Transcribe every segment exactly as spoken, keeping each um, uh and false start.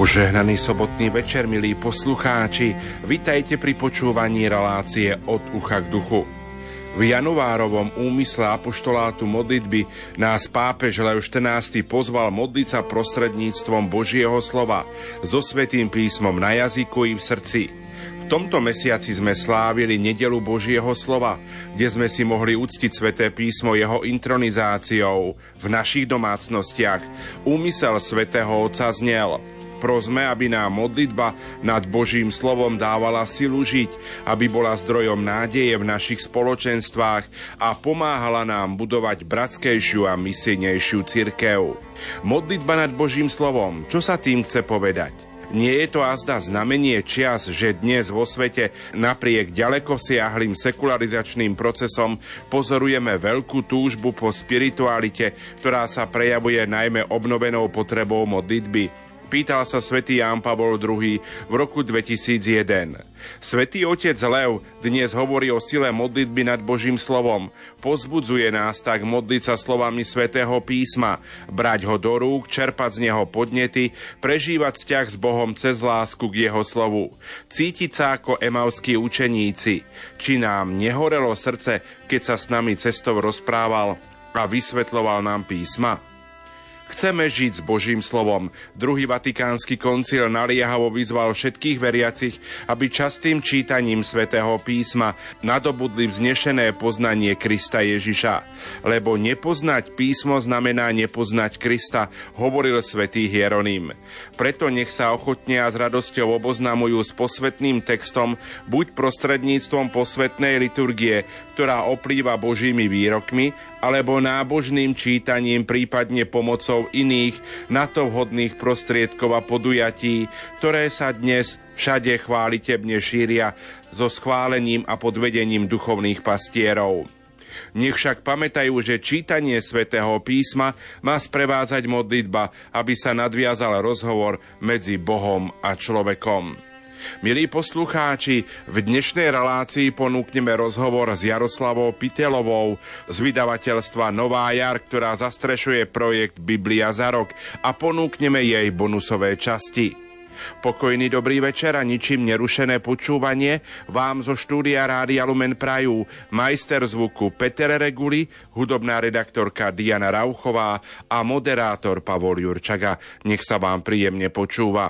Požehnaný sobotný večer, milí poslucháči, vitajte pri počúvaní relácie Od ucha k duchu. V januárovom úmysle apoštolátu modlitby nás pápež Leo štrnásty pozval modliť sa prostredníctvom Božieho slova so Svätým písmom na jazyku i v srdci. V tomto mesiaci sme slávili Nedeľu Božieho slova, kde sme si mohli uctiť Sväté písmo jeho intronizáciou v našich domácnostiach. Úmysel Svätého Otca znel: prosme, aby nám modlitba nad Božím slovom dávala silu žiť, aby bola zdrojom nádeje v našich spoločenstvách a pomáhala nám budovať bratskejšiu a misijnejšiu cirkev. Modlitba nad Božím slovom, čo sa tým chce povedať? Nie je to azda znamenie čias, že dnes vo svete napriek ďalekosiahlým sekularizačným procesom pozorujeme veľkú túžbu po spiritualite, ktorá sa prejavuje najmä obnovenou potrebou modlitby? Pýtal sa svätý Ján Pavol druhý. v roku dvetisícjeden. Svätý otec Lev dnes hovorí o sile modlitby nad Božím slovom. Pozbudzuje nás tak modliť sa slovami Svätého písma, brať ho do rúk, čerpať z neho podnety, prežívať vzťah s Bohom cez lásku k jeho slovu. Cítiť sa ako emauskí učeníci. Či nám nehorelo srdce, keď sa s nami cestou rozprával a vysvetľoval nám písma? Chceme žiť s Božím slovom. Druhý vatikánsky koncil naliehavo vyzval všetkých veriacich, aby častým čítaním Svätého písma nadobudli vznešené poznanie Krista Ježiša. Lebo nepoznať písmo znamená nepoznať Krista, hovoril svätý Hieronym. Preto nech sa ochotne a s radosťou oboznamujú s posvätným textom, buď prostredníctvom posvätnej liturgie, ktorá oplýva Božími výrokmi, alebo nábožným čítaním, prípadne pomocou iných na to vhodných prostriedkov a podujatí, ktoré sa dnes všade chválitebne šíria so schválením a pod vedením duchovných pastierov. Nech však pamätajú, že čítanie Svätého písma má sprevádzať modlitba, aby sa nadviazal rozhovor medzi Bohom a človekom. Milí poslucháči, v dnešnej relácii ponúkneme rozhovor s Jaroslavou Pitelovou z vydavateľstva Nová jar, ktorá zastrešuje projekt Biblia za rok, a ponúkneme jej bonusové časti. Pokojný dobrý večer a ničím nerušené počúvanie vám zo štúdia Rádia Lumen prajú majster zvuku Peter Reguli, hudobná redaktorka Diana Rauchová a moderátor Pavol Jurčaga. Nech sa vám príjemne počúva.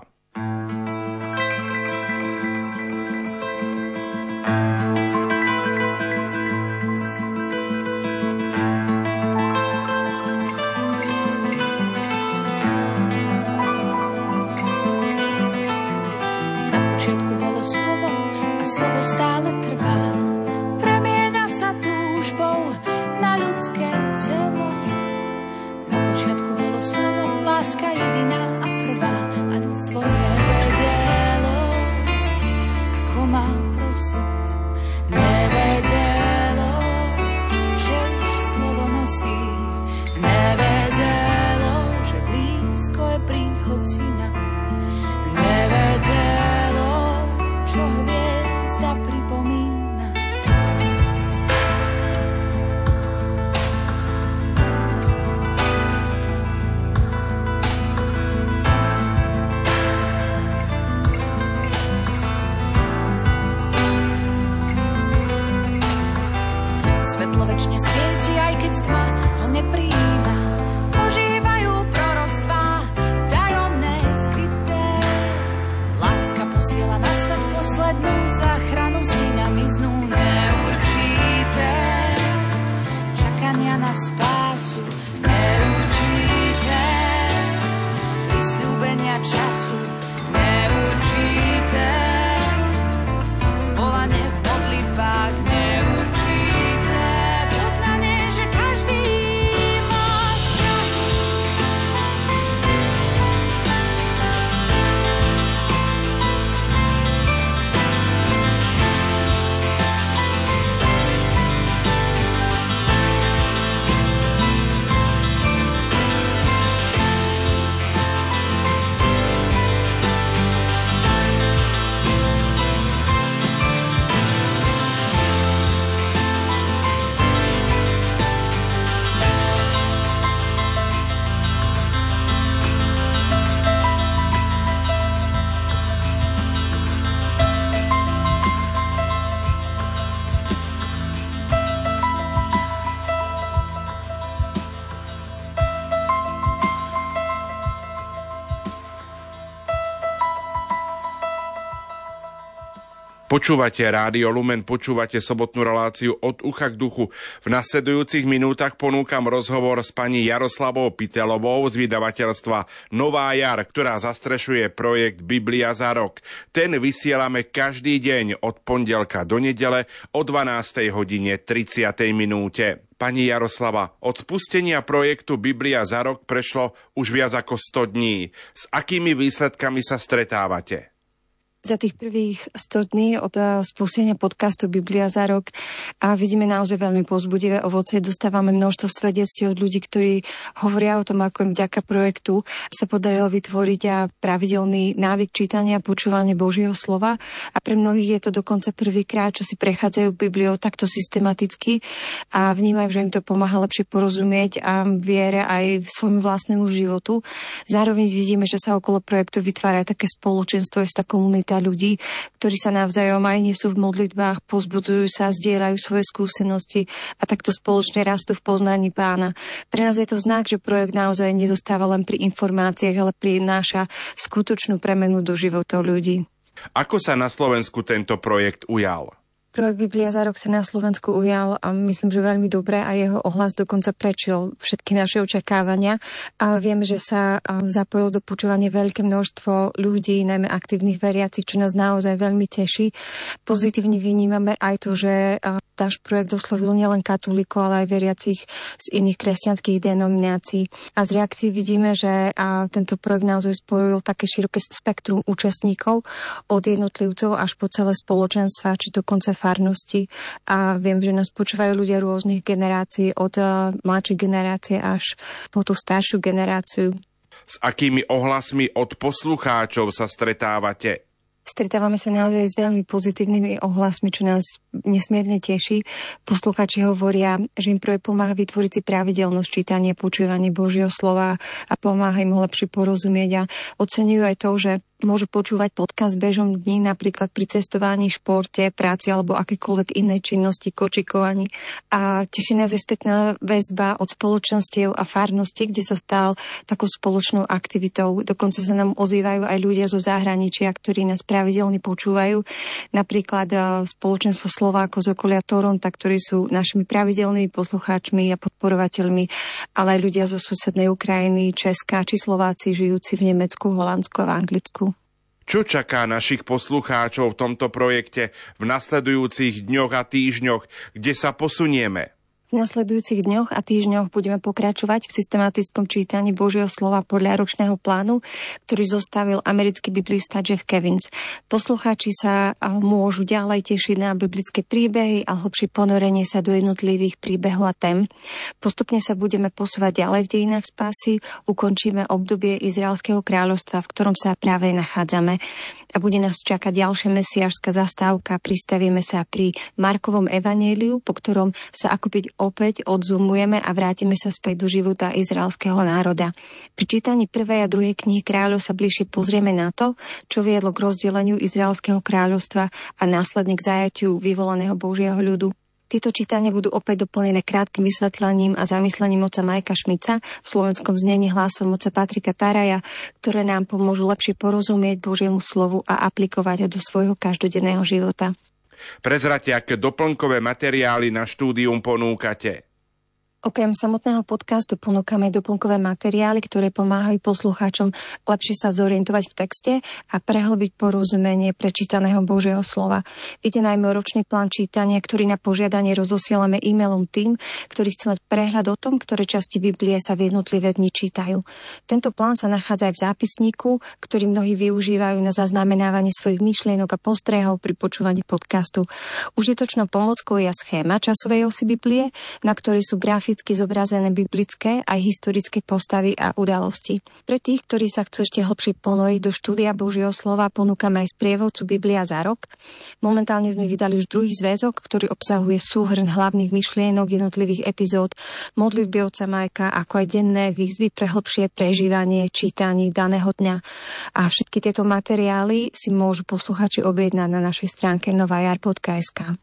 Počúvate Rádio Lumen, počúvate sobotnú reláciu Od ucha k duchu. V nasledujúcich minútach ponúkam rozhovor s pani Jaroslavou Pitelovou z vydavateľstva Nová jar, ktorá zastrešuje projekt Biblia za rok. Ten vysielame každý deň od pondelka do nedele o dvanástej hodine tridsiatej minúte. Pani Jaroslava, od spustenia projektu Biblia za rok prešlo už viac ako sto dní. S akými výsledkami sa stretávate? Za tých prvých sto dní od spustenia podcastu Biblia za rok a vidíme naozaj veľmi povzbudivé ovocie. Dostávame množstvo svedectiev od ľudí, ktorí hovoria o tom, ako im vďaka projektu sa podarilo vytvoriť a pravidelný návyk čítania a počúvania Božieho slova. A pre mnohých je to dokonca prvýkrát, čo si prechádzajú Bibliou takto systematicky a vnímajú, že im to pomáha lepšie porozumieť a viere aj svojmu vlastnému životu. Zároveň vidíme, že sa okolo projektu vytvára také spoločenstvo, istá komunita ľudí, ktorí sa navzájom aj nesú v modlitbách, pozbudzujú sa, zdieľajú svoje skúsenosti a takto spoločne rastú v poznaní Pána. Pre nás je to znak, že projekt naozaj nezostáva len pri informáciách, ale prináša skutočnú premenu do životov ľudí. Ako sa na Slovensku tento projekt ujal? Projekt Biblia za rok sa na Slovensku ujal a myslím, že veľmi dobre a jeho ohlas dokonca prečil všetky naše očakávania. A viem, že sa zapojilo do počúvania veľké množstvo ľudí, najmä aktívnych veriacich, čo nás naozaj veľmi teší. Pozitívne vnímame aj to, že náš projekt oslovil nielen katolíkov, ale aj veriacich z iných kresťanských denominácií. A z reakcií vidíme, že tento projekt naozaj spojil také široké spektrum účastníkov od jednotlivcov až po celé spoločenstva, či dokonca farnosti. A viem, že nás počúvajú ľudia rôznych generácií, od mladšej generácie až po tú staršiu generáciu. S akými ohlasmi od poslucháčov sa stretávate? Stretávame sa naozaj s veľmi pozitívnymi ohlasmi, čo nás nesmierne teší. Poslucháči hovoria, že im projekt pomáha vytvoriť si pravidelnosť čítania, počúvania Božieho slova a pomáha im ho lepšie porozumieť a oceňujú aj to, že môžu počúvať podcast bežom dní, napríklad pri cestovaní, športe, práci alebo akékoľvek inej činnosti, kočikovaní. A teší nás je spätná väzba od spoločenstiev a farnosti, kde sa stal takou spoločnou aktivitou. Dokonca sa nám ozývajú aj ľudia zo zahraničia, ktorí nás pravidelne počúvajú. Napríklad spoločenstvo Slovákov z okolia Toronta, ktorí sú našimi pravidelnými poslucháčmi a podporovateľmi, ale aj ľudia zo susednej Ukrajiny, Česka či Slováci žijúci v Nemecku, Holandsku a v Anglicku. Čo čaká našich poslucháčov v tomto projekte v nasledujúcich dňoch a týždňoch, kde sa posunieme? V nasledujúcich dňoch a týždňoch budeme pokračovať v systematickom čítaní Božieho slova podľa ročného plánu, ktorý zostavil americký biblista Jeff Cavins. Poslucháči sa môžu ďalej tešiť na biblické príbehy a hlbšie ponorenie sa do jednotlivých príbehov a tém. Postupne sa budeme posúvať ďalej v dejinách spásy, ukončíme obdobie Izraelského kráľovstva, v ktorom sa práve nachádzame. A bude nás čakať ďalšia mesiašská zastávka. Pristavíme sa pri Markovom evanjeliu, po ktorom sa akoby opäť odzumujeme a vrátime sa späť do života izraelského národa. Pri čítaní prvej a druhej knihy kráľov sa bližšie pozrieme na to, čo viedlo k rozdeleniu Izraelského kráľovstva a následne k zajatiu vyvolaného Božieho ľudu. Tieto čítania budú opäť doplnené krátkym vysvetlením a zamyslením oca Majka Šmica v slovenskom znení hlasom oca Patrika Taraja, ktoré nám pomôžu lepšie porozumieť Božiemu slovu a aplikovať ho do svojho každodenného života. Prezrate, aké doplnkové materiály na štúdium ponúkate? Okrem samotného podcastu ponúkame doplnkové materiály, ktoré pomáhajú poslucháčom lepšie sa zorientovať v texte a prehlbiť porozumenie prečítaného Božieho slova. Ide najmä o ročný plán čítania, ktorý na požiadanie rozosielame e-mailom tým, ktorí chcú mať prehľad o tom, ktoré časti Biblie sa v jednotlivé dni čítajú. Tento plán sa nachádza aj v zápisníku, ktorý mnohí využívajú na zaznamenávanie svojich myšlienok a postrehov pri počúvaní podcastu. Užitočnou pomôckou je schéma časovej osy Biblie, na ktorej sú grafické zobrazené biblické aj historické postavy a udalosti. Pre tých, ktorí sa chcú ešte hlbšie ponoriť do štúdia Božieho slova, ponúkame aj sprievodcu Biblia za rok. Momentálne sme vydali už druhý zväzok, ktorý obsahuje súhrn hlavných myšlienok jednotlivých epizód, modlitby oca Majka, ako aj denné výzvy pre hlbšie prežívanie čítaní daného dňa. A všetky tieto materiály si môžu posluchači objednať na našej stránke novajar bodka es ká.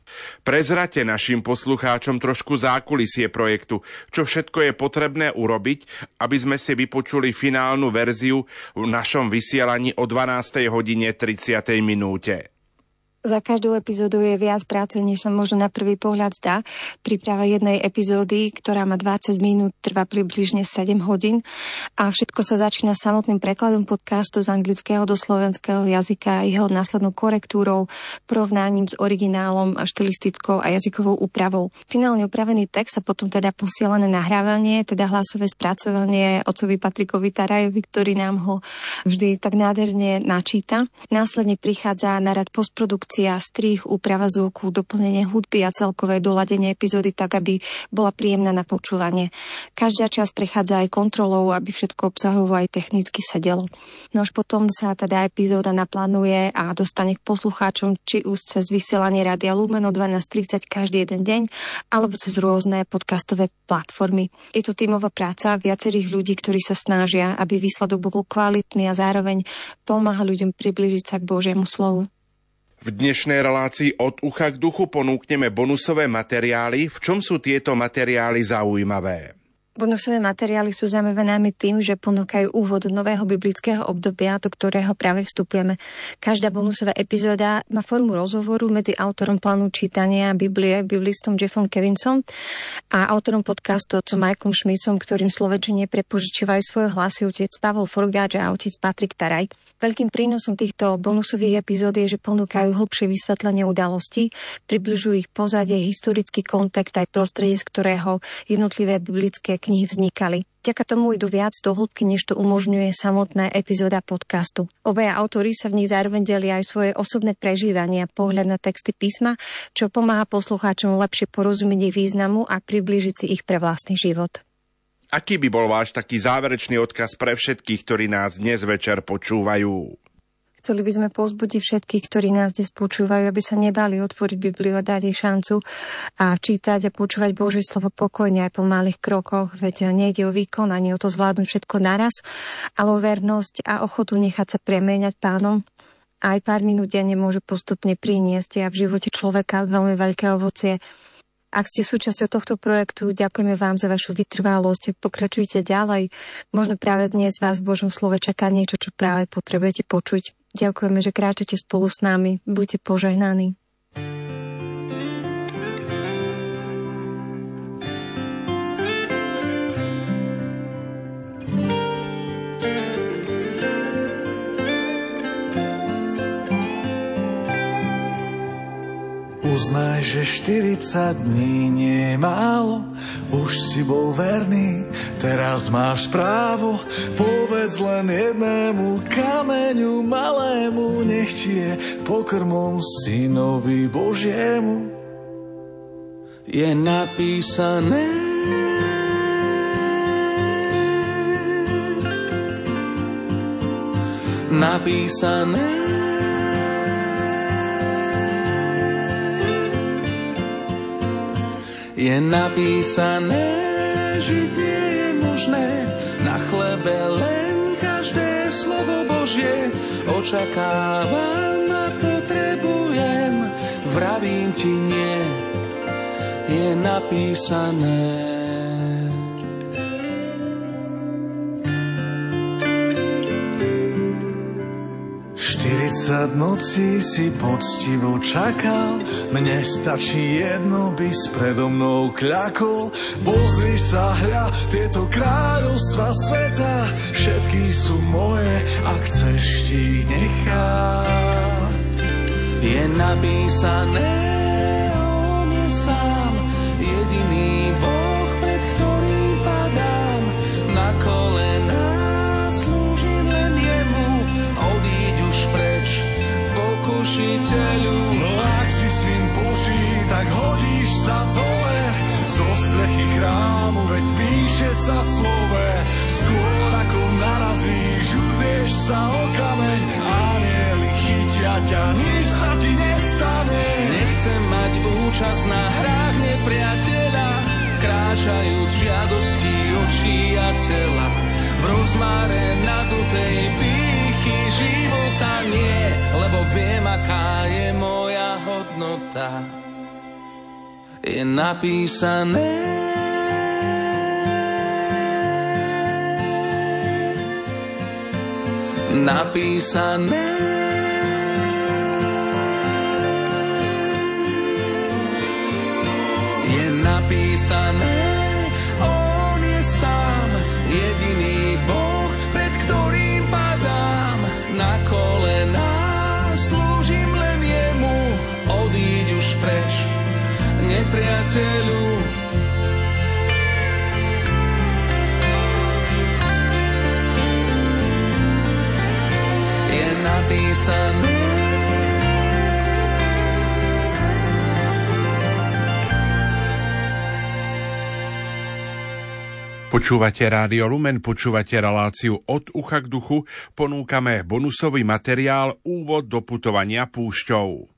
Prezrate našim poslucháčom trošku zákulisie projektu, čo všetko je potrebné urobiť, aby sme si vypočuli finálnu verziu v našom vysielaní o dvanástej hodine tridsiatej minúte. Za každou epizódu je viac práce, než sa možno na prvý pohľad zdá. Príprava jednej epizódy, ktorá má dvadsať minút, trvá približne sedem hodín a všetko sa začína samotným prekladom podcastu z anglického do slovenského jazyka, jeho následnou korektúrou, porovnáním s originálom a štilistickou a jazykovou úpravou. Finálne upravený text sa potom teda posiela na nahrávanie, teda hlasové spracovanie otcovi Patrikovi Tarajovi, ktorý nám ho vždy tak nádherne načíta. Následne prichádza na rad postprodukcia, strih, úprava zvuku, doplnenie hudby a celkové doladenie epizódy tak, aby bola príjemná na počúvanie. Každá časť prechádza aj kontrolou, aby všetko obsahovo aj technicky sedelo. No až potom sa teda epizóda naplánuje a dostane k poslucháčom či už cez vysielanie Rádia Lumen o dvanásť tridsať každý jeden deň, alebo cez rôzne podcastové platformy. Je to tímová práca viacerých ľudí, ktorí sa snažia, aby výsledok bol kvalitný a zároveň pomáha ľuďom priblížiť sa k Božiemu slovu. V dnešnej relácii Od ucha k duchu ponúkneme bonusové materiály. V čom sú tieto materiály zaujímavé? Bonusové materiály sú zaujímavé tým, že ponúkajú úvod nového biblického obdobia, do ktorého práve vstupujeme. Každá bonusová epizóda má formu rozhovoru medzi autorom plánu čítania Biblie, biblistom Jeffom Kevinsom a autorom podcastu otcom Mikeom Schmidtom, ktorým slovenčine prepožičiavajú svoje hlasy otec Pavol Forgáč a otec Patrik Taraj. Veľkým prínosom týchto bonusových epizód je, že ponúkajú hlbšie vysvetlenie udalostí, približujú ich pozadie, historický kontext aj prostredie, z ktorého jednotlivé biblické knihy vznikali. Vďaka tomu idú viac do hĺbky, než to umožňuje samotná epizóda podcastu. Obaja autori sa v nich zároveň delia aj svoje osobné prežívania, pohľad na texty písma, čo pomáha poslucháčom lepšie porozumieť ich významu a priblížiť si ich pre vlastný život. Aký by bol váš taký záverečný odkaz pre všetkých, ktorí nás dnes večer počúvajú? Chceli by sme povzbudiť všetkých, ktorí nás dnes počúvajú, aby sa nebali otvoriť Bibliu a dať jej šancu a čítať a počúvať Božie slovo pokojne aj po malých krokoch, veď nejde o výkon ani o to zvládnuť všetko naraz, ale o vernosť a ochotu nechať sa premieňať Pánom. Aj pár minút denne môže postupne priniesť a v živote človeka veľmi veľké ovocie. Ak ste súčasťou tohto projektu, ďakujeme vám za vašu vytrvalosť. Pokračujte ďalej. Možno práve dnes vás v Božom slove čaká niečo, čo práve potrebujete počuť. Ďakujeme, že kráčate spolu s nami. Buďte požehnaní. Uznaj, že štyridsať dní nie je málo, už si bol verný, teraz máš právo. Povedz len jednému kameňu malému, nech ti je pokrmom synovi Božiemu. Je napísané, napísané, je napísané, žiť nie je možné, na chlebe len každé slovo Božie. Očakávam a potrebujem, vravím ti nie, je napísané. štyridsať nocí si poctivo čakal, mne stačí jedno, by s predo mnou kľakol. Pozri sa, hľa, tieto kráľovstva sveta, všetky sú moje, ak chceš ti ich nechám. Je napísané, on je sám, jediný Boh, pred ktorým padám, na kolená slúžim len jemu, odíď už preč, pokušiteľu. No ak si syn Boží, tak hodíš sa dole zo strechy chrámu, veď píše sa slove. Skôr ako narazíš, udrieš sa o kameň, anjeli chytia ťa, nič sa ti nestane. Nechcem mať účasť na hrách nepriateľa, kráčajúc v žiadosti očí a tela, v rozmáre nadutej pýchy života nie, lebo viem, aká je moja hodnota. Je napísané, napísané, napísané. On je sám jediný Boh, pred ktorým padám na kolená. Slúžim len jemu, odíď už preč, nepriateľu. Je napísané. Počúvate Rádio Lumen, počúvate reláciu Od ucha k duchu, ponúkame bonusový materiál Úvod do putovania púšťou.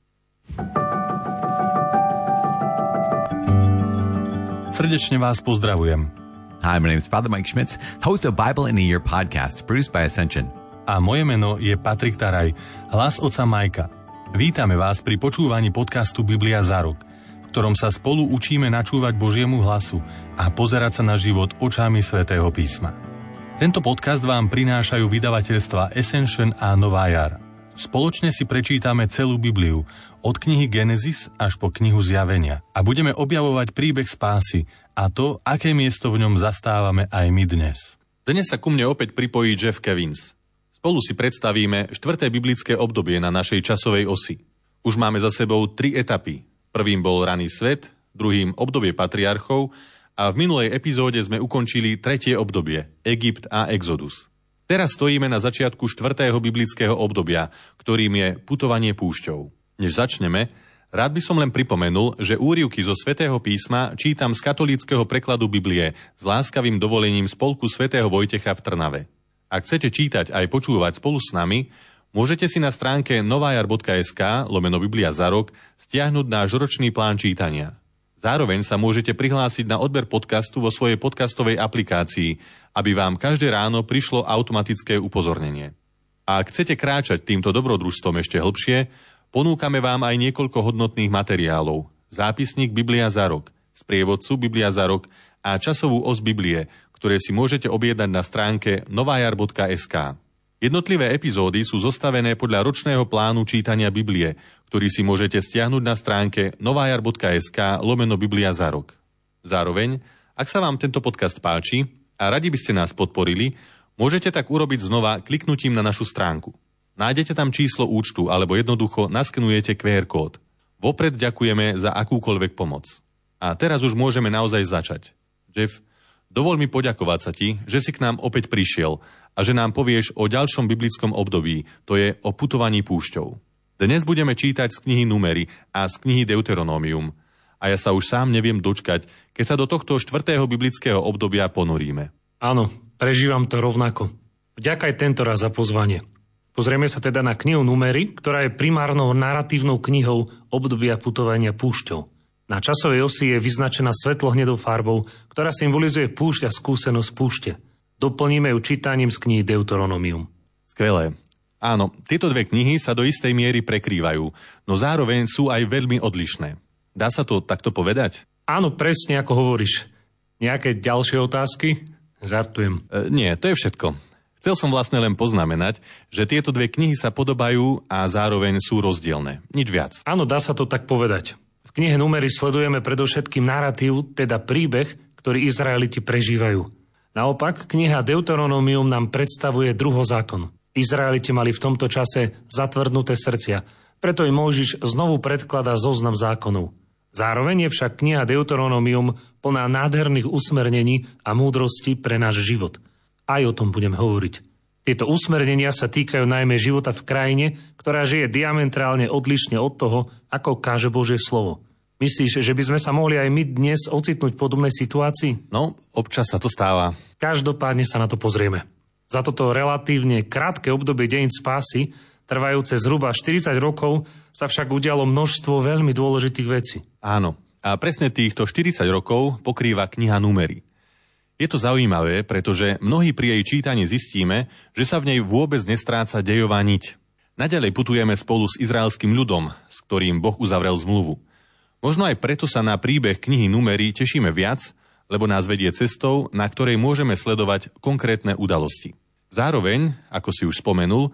Srdečne vás pozdravujem. Hi, my name is Father Mike Schmitz, host of Bible in a Year podcast, produced by Ascension. A moje meno je Patrik Taraj, hlas otca Majka. Vítame vás pri počúvaní podcastu Biblia za rok, v ktorom sa spolu učíme načúvať Božiemu hlasu a pozerať sa na život očami Svätého písma. Tento podcast vám prinášajú vydavateľstva Ascension a Nová jar. Spoločne si prečítame celú Bibliu, od knihy Genesis až po knihu Zjavenia, a budeme objavovať príbeh spásy a to, aké miesto v ňom zastávame aj my dnes. Dnes sa ku mne opäť pripojí Jeff Kevins. Spolu si predstavíme štvrté biblické obdobie na našej časovej osi. Už máme za sebou tri etapy. Prvým bol raný svet, druhým obdobie patriarchov a v minulej epizóde sme ukončili tretie obdobie, Egypt a Exodus. Teraz stojíme na začiatku štvrtého biblického obdobia, ktorým je putovanie púšťou. Než začneme, rád by som len pripomenul, že úryvky zo Svätého písma čítam z katolíckeho prekladu Biblie s láskavým dovolením Spolku svätého Vojtecha v Trnave. Ak chcete čítať aj počúvať spolu s nami, môžete si na stránke novajar.sk lomeno Biblia za rok stiahnuť náš ročný plán čítania. Zároveň sa môžete prihlásiť na odber podcastu vo svojej podcastovej aplikácii, aby vám každé ráno prišlo automatické upozornenie. A ak chcete kráčať týmto dobrodružstvom ešte hlbšie, ponúkame vám aj niekoľko hodnotných materiálov. Zápisník Biblia za rok, sprievodcu Biblia za rok a časovú os Biblie, ktoré si môžete objednať na stránke novajar.sk. Jednotlivé epizódy sú zostavené podľa ročného plánu čítania Biblie, ktorý si môžete stiahnuť na stránke novajar.sk lomeno Biblia za rok. Zároveň, ak sa vám tento podcast páči a radi by ste nás podporili, môžete tak urobiť znova kliknutím na našu stránku. Nájdete tam číslo účtu alebo jednoducho naskenujete kú er kód. Vopred ďakujeme za akúkoľvek pomoc. A teraz už môžeme naozaj začať. Jeff, dovol mi poďakovať sa ti, že si k nám opäť prišiel a že nám povieš o ďalšom biblickom období, to je o putovaní púšťou. Dnes budeme čítať z knihy Númery a z knihy Deuteronómium. A ja sa už sám neviem dočkať, keď sa do tohto štvrtého biblického obdobia ponoríme. Áno, prežívam to rovnako. Vďaka aj tento raz za pozvanie. Pozrieme sa teda na knihu Númery, ktorá je primárnou naratívnou knihou obdobia putovania púšťou. Na časovej osi je vyznačená svetlo-hnedou farbou, ktorá symbolizuje púšť a skúsenosť púšte. Doplníme ju čítaním z knihy Deuteronomium. Skvelé. Áno, tieto dve knihy sa do istej miery prekrývajú, no zároveň sú aj veľmi odlišné. Dá sa to takto povedať? Áno, presne ako hovoríš. Nejaké ďalšie otázky? Žartujem. E, nie, to je všetko. Chcel som vlastne len poznamenať, že tieto dve knihy sa podobajú a zároveň sú rozdielne. Nič viac. Áno, dá sa to tak povedať. V knihe Númery sledujeme predovšetkým narratív, teda príbeh, ktorý Izraeliti prežívajú. Naopak, kniha Deuteronomium nám predstavuje druhozákon. Izraeliti mali v tomto čase zatvrdnuté srdcia, preto im Mojžiš znovu predkladá zoznam zákonov. Zároveň je však kniha Deuteronomium plná nádherných usmernení a múdrosti pre náš život. Aj o tom budem hovoriť. Tieto usmernenia sa týkajú najmä života v krajine, ktorá žije diametrálne odlišne od toho, ako káže Božie slovo. Myslíš, že by sme sa mohli aj my dnes ocitnúť v podobnej situácii? No, občas sa to stáva. Každopádne sa na to pozrieme. Za toto relatívne krátke obdobie dejín spásy, trvajúce zhruba štyridsať rokov, sa však udialo množstvo veľmi dôležitých vecí. Áno, a presne týchto štyridsať rokov pokrýva kniha Númery. Je to zaujímavé, pretože mnohí pri jej čítaní zistíme, že sa v nej vôbec nestráca dejová niť. Naďalej putujeme spolu s izraelským ľudom, s ktorým Boh uzavrel zmluvu. Možno aj preto sa na príbeh knihy Númery tešíme viac, lebo nás vedie cestou, na ktorej môžeme sledovať konkrétne udalosti. Zároveň, ako si už spomenul,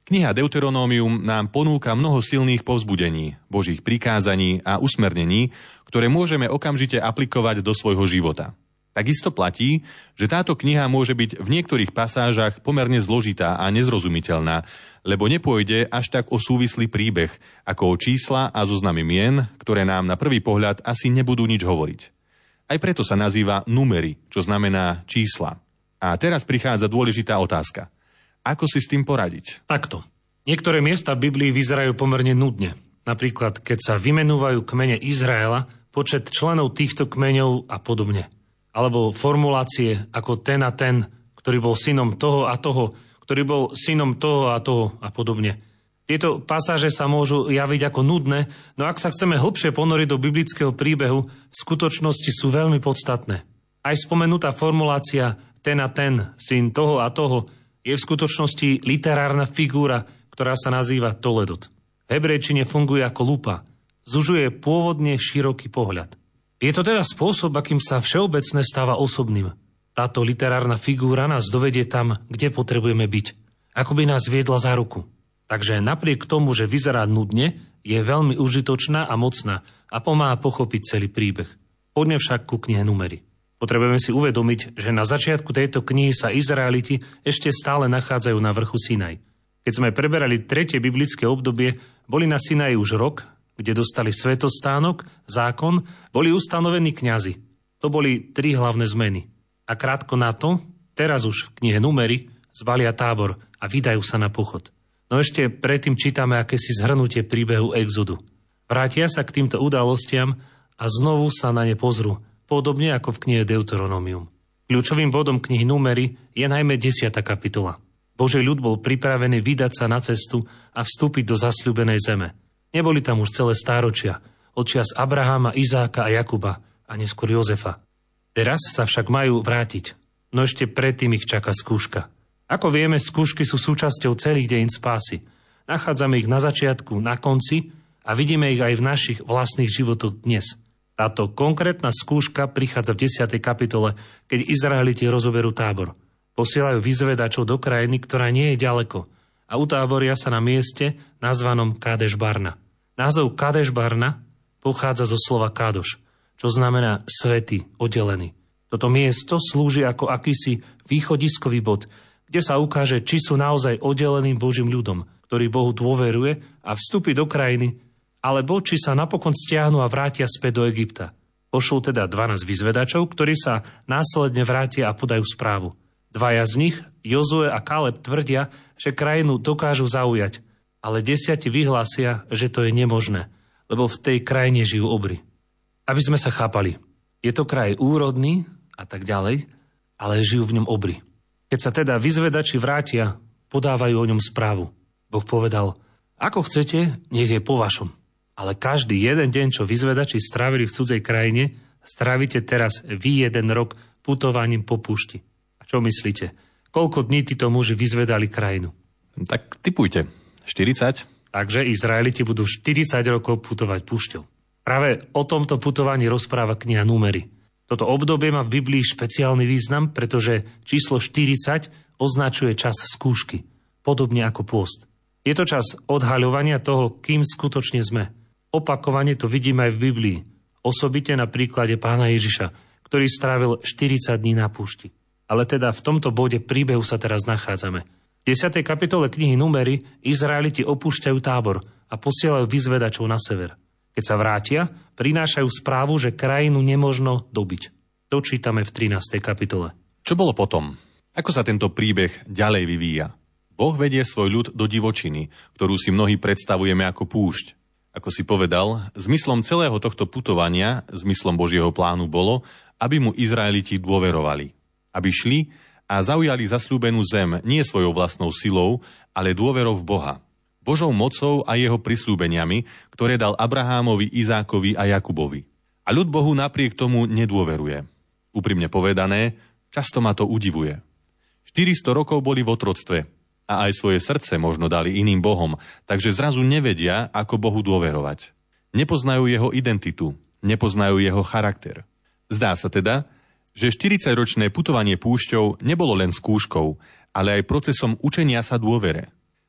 Kniha Deuteronómium nám ponúka mnoho silných povzbudení, Božích prikázaní a usmernení, ktoré môžeme okamžite aplikovať do svojho života. Takisto platí, že táto kniha môže byť v niektorých pasážach pomerne zložitá a nezrozumiteľná, lebo nepôjde až tak o súvislý príbeh, ako o čísla a zoznamy mien, ktoré nám na prvý pohľad asi nebudú nič hovoriť. Aj preto sa nazýva numery, čo znamená čísla. A teraz prichádza dôležitá otázka. Ako si s tým poradiť? Takto. Niektoré miesta v Biblii vyzerajú pomerne nudne. Napríklad, keď sa vymenúvajú kmene Izraela, počet členov týchto kmeňov a podobne. Alebo formulácie ako ten a ten, ktorý bol synom toho a toho, ktorý bol synom toho a toho a podobne. Tieto pasáže sa môžu javiť ako nudné, no ak sa chceme hlbšie ponoriť do biblického príbehu, v skutočnosti sú veľmi podstatné. Aj spomenutá formulácia ten a ten, syn toho a toho, je v skutočnosti literárna figúra, ktorá sa nazýva toledot. V hebrejčine funguje ako lupa. Zužuje pôvodne široký pohľad. Je to teda spôsob, akým sa všeobecné stáva osobným. Táto literárna figúra nás dovedie tam, kde potrebujeme byť. Ako by nás viedla za ruku. Takže napriek tomu, že vyzerá nudne, je veľmi užitočná a mocná a pomáha pochopiť celý príbeh. Poďme však ku knihe Númery. Potrebujeme si uvedomiť, že na začiatku tejto knihy sa Izraeliti ešte stále nachádzajú na vrchu Sinaj. Keď sme preberali tretie biblické obdobie, boli na Sinaji už rok, kde dostali svätostánok, zákon, boli ustanovení kňazi. To boli tri hlavné zmeny. A krátko na to, teraz už v knihe Númery, zbalia tábor a vydajú sa na pochod. No ešte predtým čítame akési zhrnutie príbehu Exodu. Vrátia sa k týmto udalostiam a znovu sa na ne pozrú, podobne ako v knihe Deuteronomium. Kľúčovým bodom knihy Númery je najmä desiata kapitola. Boží ľud bol pripravený vydať sa na cestu a vstúpiť do zasľúbenej zeme. Neboli tam už celé stáročia, od čias Abraháma, Izáka a Jakuba a neskôr Jozefa. Teraz sa však majú vrátiť, no ešte predtým ich čaká skúška. Ako vieme, skúšky sú súčasťou celých dejín spásy. Nachádzame ich na začiatku, na konci a vidíme ich aj v našich vlastných životoch dnes. Táto konkrétna skúška prichádza v desiatej kapitole, keď Izraeliti rozoberú tábor. Posielajú vyzvedačov do krajiny, ktorá nie je ďaleko, a utáboria sa na mieste nazvanom Kádeš Barna. Názov Kádeš Barna pochádza zo slova Kádoš, čo znamená svätý, oddelený. Toto miesto slúži ako akýsi východiskový bod, kde sa ukáže, či sú naozaj oddeleným Božím ľudom, ktorý Bohu dôveruje a vstúpi do krajiny, alebo či sa napokon stiahnu a vrátia späť do Egypta. Pošlú teda dvanásť vyzvedačov, ktorí sa následne vrátia a podajú správu. Dvaja z nich, Jozue a Kaleb, tvrdia, že krajinu dokážu zaujať, ale desiati vyhlásia, že to je nemožné, lebo v tej krajine žijú obry. Aby sme sa chápali, je to kraj úrodný a tak ďalej, ale žijú v ňom obry. Keď sa teda vyzvedači vrátia, podávajú o ňom správu. Boh povedal, ako chcete, nech je po vašom. Ale každý jeden deň, čo vyzvedači strávili v cudzej krajine, strávite teraz vy jeden rok putovaním po púšti. A čo myslíte? Koľko dní títo muži vyzvedali krajinu? Tak tipujte. štyridsať? Takže Izraeliti budú štyridsať rokov putovať púšťou. Práve o tomto putovaní rozpráva kniha Númery. Toto obdobie má v Biblii špeciálny význam, pretože číslo štyridsať označuje čas skúšky, podobne ako pôst. Je to čas odhaľovania toho, kým skutočne sme. Opakovane to vidíme aj v Biblii, osobite na príklade pána Ježiša, ktorý strávil štyridsať dní na púšti. Ale teda v tomto bode príbehu sa teraz nachádzame. V desiatej kapitole knihy Númery Izraeliti opúšťajú tábor a posielajú vyzvedačov na sever. Keď sa vrátia, prinášajú správu, že krajinu nemožno dobiť. To čítame v trinástej kapitole. Čo bolo potom? Ako sa tento príbeh ďalej vyvíja? Boh vedie svoj ľud do divočiny, ktorú si mnohí predstavujeme ako púšť. Ako si povedal, zmyslom celého tohto putovania, zmyslom Božieho plánu bolo, aby mu Izraeliti dôverovali. Aby šli a zaujali zasľúbenú zem nie svojou vlastnou silou, ale dôverou v Boha. Božou mocou a jeho prisľúbeniami, ktoré dal Abrahámovi, Izákovi a Jakubovi. A ľud Bohu napriek tomu nedôveruje. Úprimne povedané, často ma to udivuje. štyristo rokov boli v otroctve a aj svoje srdce možno dali iným bohom, takže zrazu nevedia, ako Bohu dôverovať. Nepoznajú jeho identitu, nepoznajú jeho charakter. Zdá sa teda, že štyridsaťročné putovanie púšťou nebolo len skúškou, ale aj procesom učenia sa dôvere.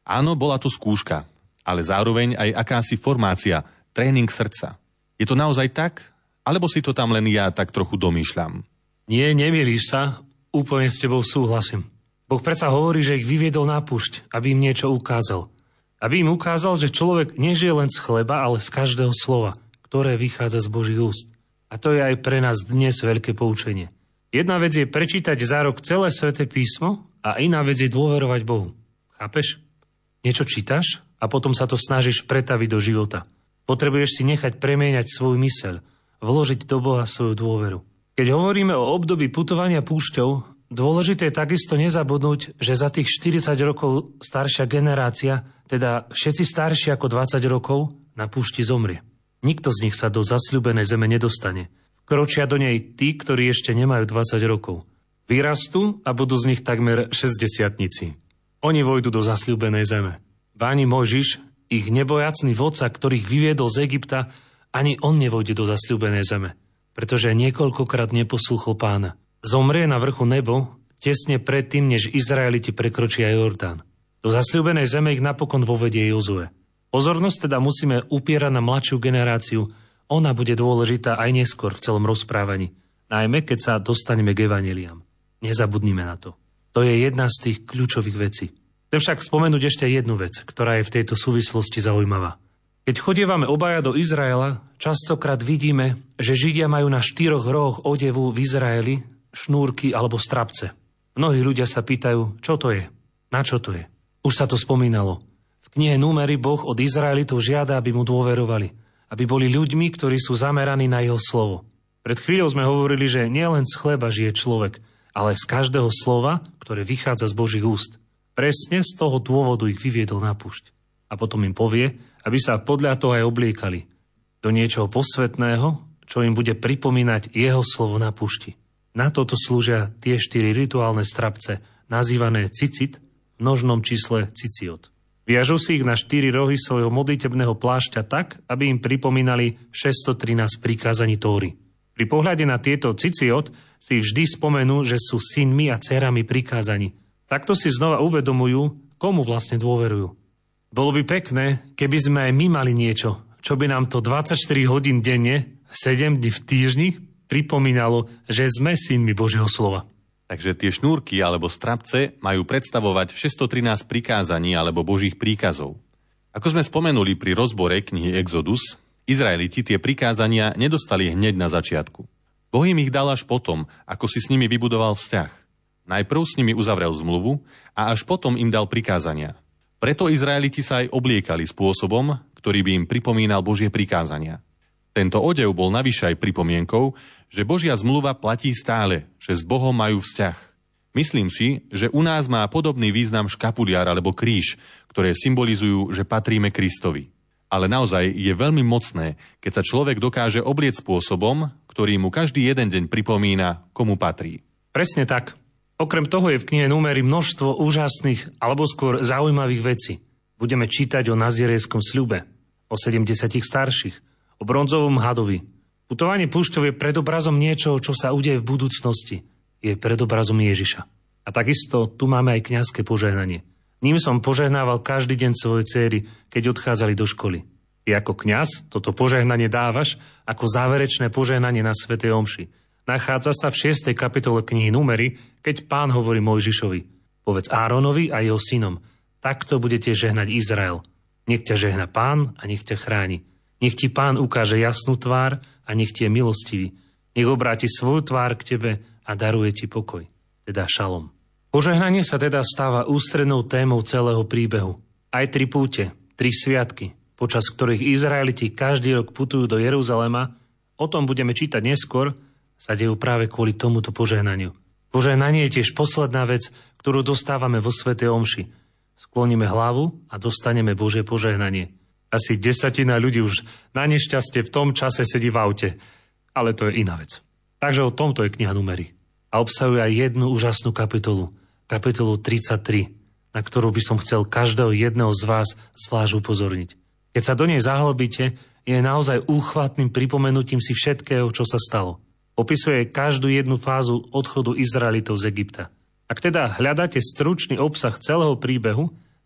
Áno, bola to skúška, ale zároveň aj akási formácia, tréning srdca. Je to naozaj tak? Alebo si to tam len ja tak trochu domýšľam? Nie, nemýliš sa, úplne s tebou súhlasím. Boh predsa hovorí, že ich vyviedol na púšť, aby im niečo ukázal. Aby im ukázal, že človek nežije len z chleba, ale z každého slova, ktoré vychádza z Božích úst. A to je aj pre nás dnes veľké poučenie. Jedna vec je prečítať za rok celé Sväté písmo a iná vec je dôverovať Bohu. Chápeš? Niečo čítaš a potom sa to snažíš pretaviť do života. Potrebuješ si nechať premieňať svoju myseľ, vložiť do Boha svoju dôveru. Keď hovoríme o období putovania púšťou, dôležité je takisto nezabudnúť, že za tých štyridsať rokov staršia generácia, teda všetci starší ako dvadsať rokov, na púšti zomrie. Nikto z nich sa do zasľúbenej zeme nedostane. Kročia do nej tí, ktorí ešte nemajú dvadsať rokov. Vyrastú a budú z nich takmer šesťdesiatnici. Oni vojdu do zasľúbenej zeme. Báni Mojžiš, ich nebojacný vodca, ktorých vyviedol z Egypta, ani on nevojde do zasľúbenej zeme, pretože niekoľkokrát neposlúchol Pána. Zomrie na vrchu nebo tesne predtým, než Izraeliti prekročia Jordán. Do zasľúbenej zeme ich napokon vovedie Jozue. Pozornosť teda musíme upierať na mladšiu generáciu. Ona bude dôležitá aj neskôr v celom rozprávaní, najmä keď sa dostaneme k evanjeliám. Nezabudnime na to. To je jedna z tých kľúčových vecí. Chcem však spomenúť ešte jednu vec, ktorá je v tejto súvislosti zaujímavá. Keď chodievame obaja do Izraela, častokrát vidíme, že Židia majú na štyroch rohoch odevu v Izraeli šnúrky alebo strapce. Mnohí ľudia sa pýtajú, čo to je, na čo to je. Už sa to spomínalo. V knihe Númery Boh od Izraelitov žiada, aby mu dôverovali, aby boli ľuďmi, ktorí sú zameraní na jeho slovo. Pred chvíľou sme hovorili, že nielen z chleba žije človek, ale z každého slova, ktoré vychádza z Božích úst. Presne z toho dôvodu ich vyviedol na púšť. A potom im povie, aby sa podľa toho aj obliekali do niečoho posvetného, čo im bude pripomínať jeho slovo na púšti. Na toto slúžia tie štyri rituálne strapce, nazývané cicit, v množnom čísle ciciot. Viažú si ich na štyri rohy svojho modlitebného plášťa tak, aby im pripomínali šesťstotrinásť prikázaní Tóry. Pri pohľade na tieto ciciot si vždy spomenú, že sú synmi a dcerami prikázaní. Takto si znova uvedomujú, komu vlastne dôverujú. Bolo by pekné, keby sme aj my mali niečo, čo by nám to dvadsaťštyri hodín denne, sedem dní v týždni, pripomínalo, že sme synmi Božieho slova. Takže tie šnúrky alebo strapce majú predstavovať šesťstotrinásť prikázaní alebo Božích príkazov. Ako sme spomenuli pri rozbore knihy Exodus, Izraeliti tie prikázania nedostali hneď na začiatku. Boh im ich dal až potom, ako si s nimi vybudoval vzťah. Najprv s nimi uzavrel zmluvu a až potom im dal prikázania. Preto Izraeliti sa aj obliekali spôsobom, ktorý by im pripomínal Božie prikázania. Tento odev bol navyše aj pripomienkou, že Božia zmluva platí stále, že s Bohom majú vzťah. Myslím si, že u nás má podobný význam škapuliar alebo kríž, ktoré symbolizujú, že patríme Kristovi. Ale naozaj je veľmi mocné, keď sa človek dokáže obliec spôsobom, ktorý mu každý jeden deň pripomína, komu patrí. Presne tak. Okrem toho je v knihe Númery množstvo úžasných alebo skôr zaujímavých vecí. Budeme čítať o nazirejskom sľube, o sedemdesiatich starších, o bronzovom hadovi. Putovanie púšťou je predobrazom niečoho, čo sa udeje v budúcnosti. Je predobrazom Ježiša. A takisto tu máme aj kňazské požehnanie. Ním som požehnával každý deň svojej céry, keď odchádzali do školy. Ty ako kňaz toto požehnanie dávaš ako záverečné požehnanie na svätej omši. Nachádza sa v šiestej kapitole knihy Númery, keď Pán hovorí Mojžišovi: povedz Áronovi a jeho synom, takto budete žehnať Izrael. Nech ťa žehna Pán a nech ťa chráni. Nech ti Pán ukáže jasnú tvár a nech ti je milostivý. Nech obráti svoju tvár k tebe a daruje ti pokoj, teda šalom. Požehnanie sa teda stáva ústrednou témou celého príbehu. Aj tri púte, tri sviatky, počas ktorých Izraeliti každý rok putujú do Jeruzalema, o tom budeme čítať neskôr, sa dejú práve kvôli tomuto požehnaniu. Požehnanie je tiež posledná vec, ktorú dostávame vo svätej omši. Skloníme hlavu a dostaneme Božie požehnanie. Asi desatina ľudí už na nešťastie v tom čase sedí v aute, ale to je iná vec. Takže o tomto je kniha Númery. A obsahuje aj jednu úžasnú kapitolu, kapitolu tridsaťtri, na ktorú by som chcel každého jedného z vás zvlášť upozorniť. Keď sa do nej zahlbíte, je naozaj úchvatným pripomenutím si všetkého, čo sa stalo. Opisuje každú jednu fázu odchodu Izraelitov z Egypta. Ak teda hľadáte stručný obsah celého príbehu,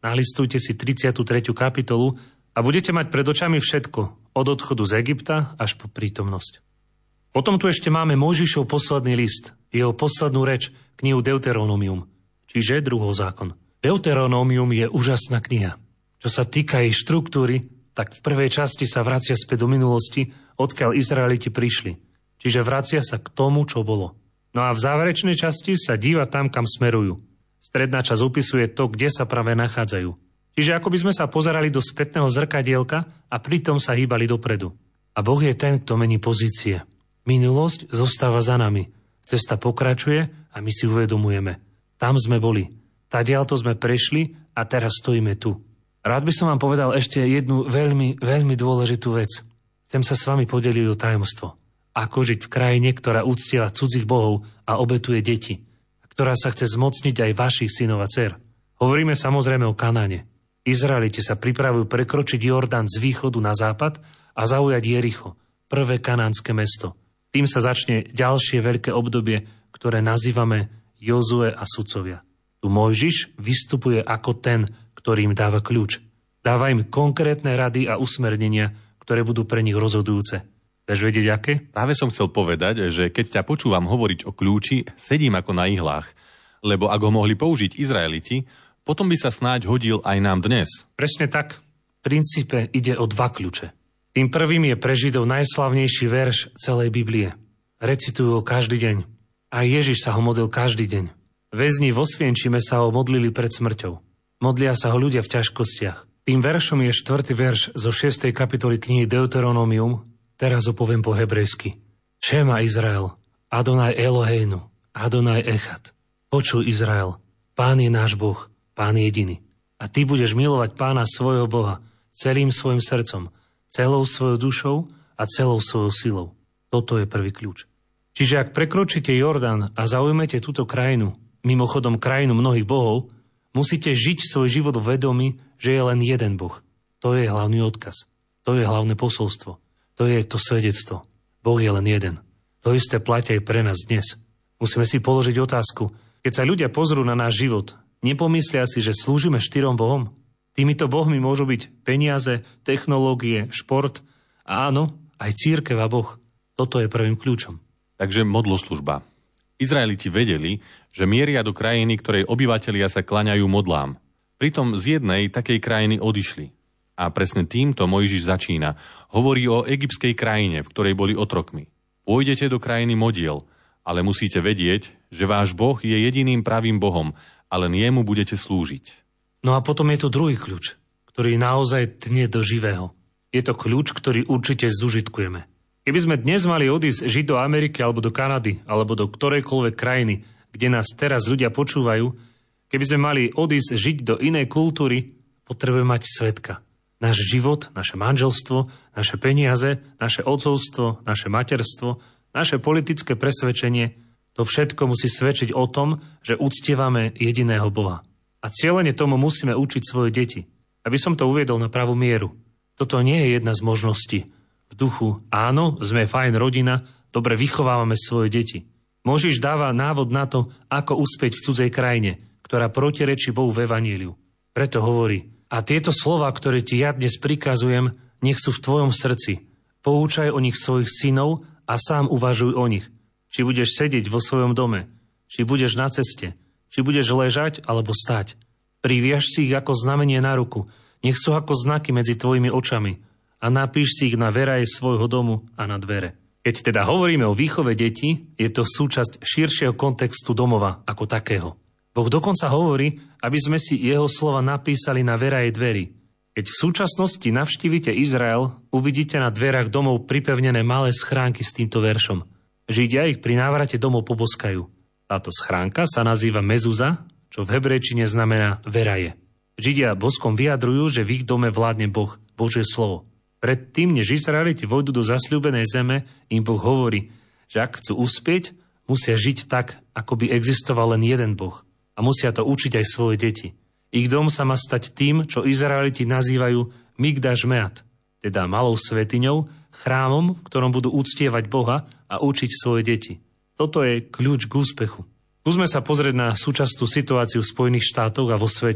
Nalistujte si tridsiatu tretiu kapitolu a budete mať pred očami všetko, od odchodu z Egypta až po prítomnosť. Potom tu ešte máme Mojžišov posledný list, jeho poslednú reč, knihu Deuteronomium, čiže druhozzákon. Deuteronomium je úžasná kniha. Čo sa týka jej štruktúry, tak v prvej časti sa vracia späť do minulosti, odkiaľ Izraeliti prišli. Čiže vracia sa k tomu, čo bolo. No a v záverečnej časti sa díva tam, kam smerujú. Stredná časť opisuje to, kde sa práve nachádzajú. Čiže ako by sme sa pozerali do spätného zrkadielka a pritom sa hýbali dopredu. A Boh je ten, kto mení pozície. Minulosť zostáva za nami. Cesta pokračuje a my si uvedomujeme. Tam sme boli. Tadiaľto sme prešli a teraz stojíme tu. Rád by som vám povedal ešte jednu veľmi, veľmi dôležitú vec. Chcem sa s vami podeliť o tajomstvo. Ako žiť v krajine, ktorá uctieva cudzích bohov a obetuje deti, ktorá sa chce zmocniť aj vašich synov a dcer. Hovoríme samozrejme o Kanáne. Izraeliti sa pripravujú prekročiť Jordán z východu na západ a zaujať Jericho, prvé kanánske mesto. Tým sa začne ďalšie veľké obdobie, ktoré nazývame Jozue a sudcovia. Tu Mojžiš vystupuje ako ten, ktorý im dáva kľúč. Dáva im konkrétne rady a usmernenia, ktoré budú pre nich rozhodujúce. Chceš vedieť, aké? Práve som chcel povedať, že keď ťa počúvam hovoriť o kľúči, sedím ako na ihlách. Lebo ak ho mohli použiť Izraeliti, potom by sa snáď hodil aj nám dnes. Presne tak. V princípe ide o dva kľúče. Tým prvým je pre Židov najslavnejší verš celej Biblie. Recitujú ho každý deň. A Ježiš sa ho modlil každý deň. Väzni vo Svienčime sa ho modlili pred smrťou. Modlia sa ho ľudia v ťažkostiach. Tým veršom je štvrtý verš zo šiestej kapitoly knihy Deuteronomium. Teraz ho poviem po hebrejsky. Šema Izrael, Adonaj Eloheinu, Adonaj Echad. Počuj Izrael, Pán je náš Boh, Pán jediný. A ty budeš milovať Pána svojho Boha celým svojim srdcom, celou svojou dušou a celou svojou silou. Toto je prvý kľúč. Čiže ak prekročíte Jordán a zaujmete túto krajinu, mimochodom krajinu mnohých bohov, musíte žiť svoj život v vedomí, že je len jeden Boh. To je hlavný odkaz. To je hlavné posolstvo. To je to svedectvo. Boh je len jeden. To isté platia aj pre nás dnes. Musíme si položiť otázku. Keď sa ľudia pozrú na náš život, nepomyslia si, že slúžime štyrom bohom? Týmito bohmi môžu byť peniaze, technológie, šport a áno, aj cirkev a Boh. Toto je prvým kľúčom. Takže modloslužba. Izraeliti vedeli, že mieria do krajiny, ktorej obyvatelia sa klaňajú modlám. Pritom z jednej takej krajiny odišli. A presne týmto Mojžiš začína. Hovorí o egyptskej krajine, v ktorej boli otrokmi. Pôjdete do krajiny modiel, ale musíte vedieť, že váš Boh je jediným pravým Bohom a len jemu budete slúžiť. No a potom je tu druhý kľúč, ktorý naozaj tnie do živého. Je to kľúč, ktorý určite zužitkujeme. Keby sme dnes mali odísť žiť do Ameriky alebo do Kanady alebo do ktorejkoľvek krajiny, kde nás teraz ľudia počúvajú, keby sme mali odísť žiť do inej kultúry, potrebujeme mať svedka. Náš život, naše manželstvo, naše peniaze, naše otcovstvo, naše materstvo, naše politické presvedčenie, to všetko musí svedčiť o tom, že uctievame jediného Boha. A cieľene tomu musíme učiť svoje deti. Aby som to uviedol na pravú mieru. Toto nie je jedna z možností. V duchu, áno, sme fajn rodina, dobre vychovávame svoje deti. Mojžiš dáva návod na to, ako uspieť v cudzej krajine, ktorá protirečí Bohu v evaníliu. Preto hovorí: a tieto slová, ktoré ti ja dnes prikazujem, nech sú v tvojom srdci. Poučaj o nich svojich synov a sám uvažuj o nich. Či budeš sedieť vo svojom dome, či budeš na ceste, či budeš ležať alebo stať. Priviaž si ich ako znamenie na ruku, nech sú ako znaky medzi tvojimi očami a napíš si ich na veraje svojho domu a na dvere. Keď teda hovoríme o výchove detí, je to súčasť širšieho kontextu domova ako takého. Boh dokonca hovorí, aby sme si jeho slova napísali na veraje dverí. Keď v súčasnosti navštívite Izrael, uvidíte na dverách domov pripevnené malé schránky s týmto veršom. Židia ich pri návrate domov poboskajú. Táto schránka sa nazýva mezuza, čo v hebrejčine znamená veraje. Židia boskom vyjadrujú, že v ich dome vládne Boh, Božie slovo. Predtým, než Izraeliti vojdu do zasľúbenej zeme, im Boh hovorí, že ak chcú uspieť, musia žiť tak, ako by existoval len jeden Boh. A musia to učiť aj svoje deti. Ich dom sa má stať tým, čo Izraeliti nazývajú Mikdaš Meat, teda malou svetiňou, chrámom, v ktorom budú uctievať Boha a učiť svoje deti. Toto je kľúč k úspechu. Skúsme sa pozrieť na súčasnú situáciu v Spojených štátoch a vo svete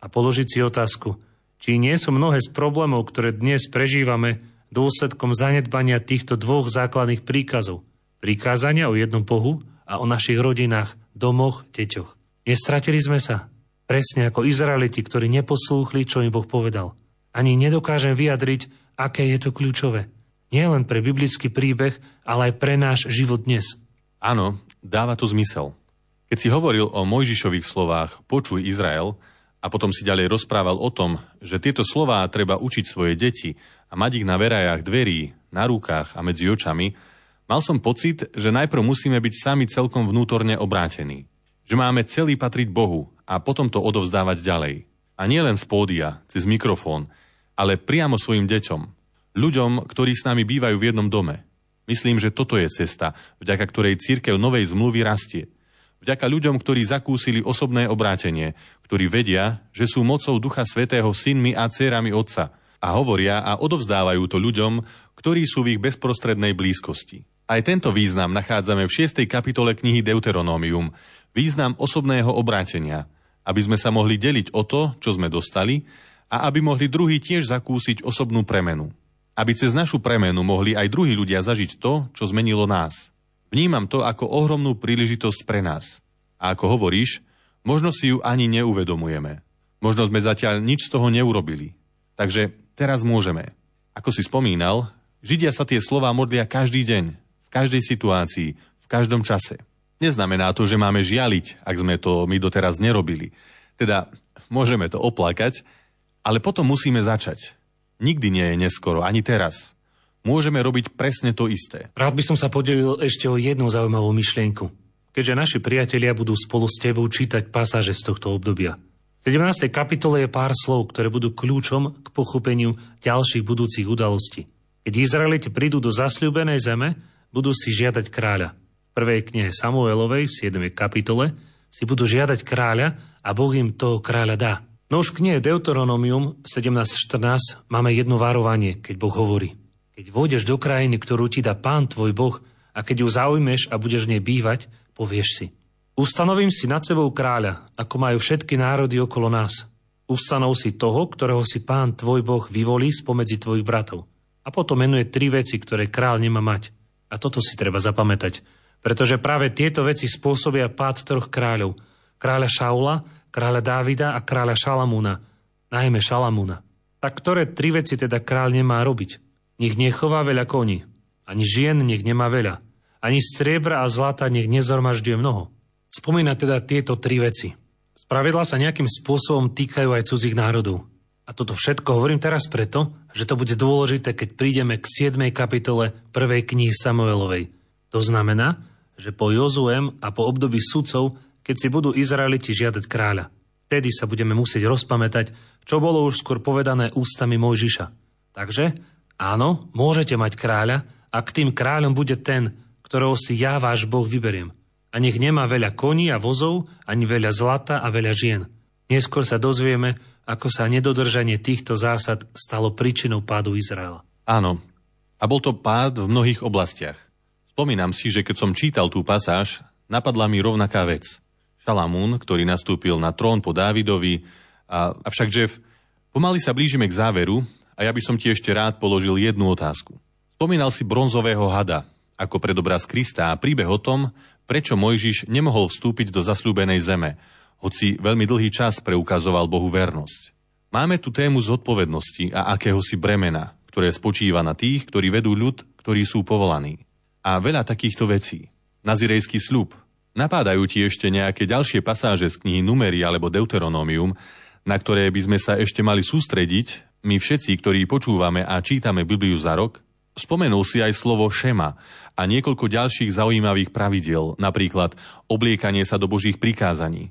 a položiť si otázku, či nie sú mnohé z problémov, ktoré dnes prežívame, dôsledkom zanedbania týchto dvoch základných príkazov. Prikázania o jednom Bohu a o našich rodinách, domoch, deťoch. Nestratili sme sa, presne ako Izraeliti, ktorí neposlúchli, čo im Boh povedal. Ani nedokážem vyjadriť, aké je to kľúčové. Nie len pre biblický príbeh, ale aj pre náš život dnes. Áno, dáva to zmysel. Keď si hovoril o Mojžišových slovách Počuj Izrael a potom si ďalej rozprával o tom, že tieto slová treba učiť svoje deti a mať ich na verajách dverí, na rukách a medzi očami, mal som pocit, že najprv musíme byť sami celkom vnútorne obrátení. Že máme celý patriť Bohu a potom to odovzdávať ďalej. A nie len z pódia, cez mikrofón, ale priamo svojim deťom. Ľuďom, ktorí s nami bývajú v jednom dome. Myslím, že toto je cesta, vďaka ktorej cirkev novej zmluvy rastie. Vďaka ľuďom, ktorí zakúsili osobné obrátenie, ktorí vedia, že sú mocou Ducha Svätého synmi a dcérami Otca a hovoria a odovzdávajú to ľuďom, ktorí sú v ich bezprostrednej blízkosti. Aj tento význam nachádzame v šiestej kapitole knihy Deuteronómium, význam osobného obrátenia, aby sme sa mohli deliť o to, čo sme dostali, a aby mohli druhí tiež zakúsiť osobnú premenu. Aby cez našu premenu mohli aj druhí ľudia zažiť to, čo zmenilo nás. Vnímam to ako ohromnú príležitosť pre nás. A ako hovoríš, možno si ju ani neuvedomujeme. Možno sme zatiaľ nič z toho neurobili. Takže teraz môžeme. Ako si spomínal, Židia sa tie slová modlia každý deň, v každej situácii, v každom čase. Neznamená to, že máme žialiť, ak sme to my doteraz nerobili. Teda môžeme to oplakať, ale potom musíme začať. Nikdy nie je neskoro, ani teraz. Môžeme robiť presne to isté. Rád by som sa podelil ešte o jednu zaujímavú myšlienku. Keďže naši priatelia budú spolu s tebou čítať pasáže z tohto obdobia. V sedemnástej kapitole je pár slov, ktoré budú kľúčom k pochopeniu ďalších budúcich udalostí. Keď Izraeliti prídu do zasľúbenej zeme, budú si žiadať kráľa. V prvej knihe Samuelovej, v siedmej kapitole, si budú žiadať kráľa a Boh im toho kráľa dá. No už v knihe Deuteronomium sedemnásť štrnásť máme jedno varovanie, keď Boh hovorí. Keď vôjdeš do krajiny, ktorú ti dá Pán tvoj Boh, a keď ju zaujmeš a budeš v nej bývať, povieš si: Ustanovím si nad sebou kráľa, ako majú všetky národy okolo nás. Ustanov si toho, ktorého si Pán tvoj Boh vyvolí spomedzi tvojich bratov. A potom menuje tri veci, ktoré kráľ nemá mať. A toto si treba zapamätať, pretože práve tieto veci spôsobia pád troch kráľov. Kráľa Šaula, kráľa Dávida a kráľa Šalamúna, najmä Šalamúna. Tak ktoré tri veci teda kráľ nemá robiť? Nech nechová veľa koní, ani žien nech nemá veľa, ani striebra a zlata nech nezhromažďuje mnoho. Spomína teda tieto tri veci. Spravidlá sa nejakým spôsobom týkajú aj cudzích národov. A toto všetko hovorím teraz preto, že to bude dôležité, keď prídeme k siedmej kapitole prvej knihy Samuelovej. To znamená, že po Jozuem a po období sudcov, keď si budú Izraeliti žiadať kráľa. Vtedy sa budeme musieť rozpamätať, čo bolo už skôr povedané ústami Mojžiša. Takže áno, môžete mať kráľa, ak tým kráľom bude ten, ktorého si ja, váš Boh, vyberiem. A nech nemá veľa koní a vozov, ani veľa zlata a veľa žien. Neskôr sa dozvieme, ako sa nedodržanie týchto zásad stalo príčinou pádu Izraela. Áno, a bol to pád v mnohých oblastiach. Spomínam si, že keď som čítal tú pasáž, napadla mi rovnaká vec. Šalamún, ktorý nastúpil na trón po Dávidovi, a, avšak Jeff, pomaly sa blížime k záveru, a ja by som ti ešte rád položil jednu otázku. Spomínal si bronzového hada ako predobraz Krista a príbeh o tom, prečo Mojžiš nemohol vstúpiť do zasľúbenej zeme, hoci veľmi dlhý čas preukazoval Bohu vernosť. Máme tu tému zodpovednosti a akéhosi bremena, ktoré spočíva na tých, ktorí vedú ľud, ktorí sú povolaní. A veľa takýchto vecí. Nazirejský sľub. Napádajú ti ešte nejaké ďalšie pasáže z knihy Numeri alebo Deuteronómium, na ktoré by sme sa ešte mali sústrediť, my všetci, ktorí počúvame a čítame Bibliu za rok? Spomenul si aj slovo šema a niekoľko ďalších zaujímavých pravidiel, napríklad obliekanie sa do Božích prikázaní.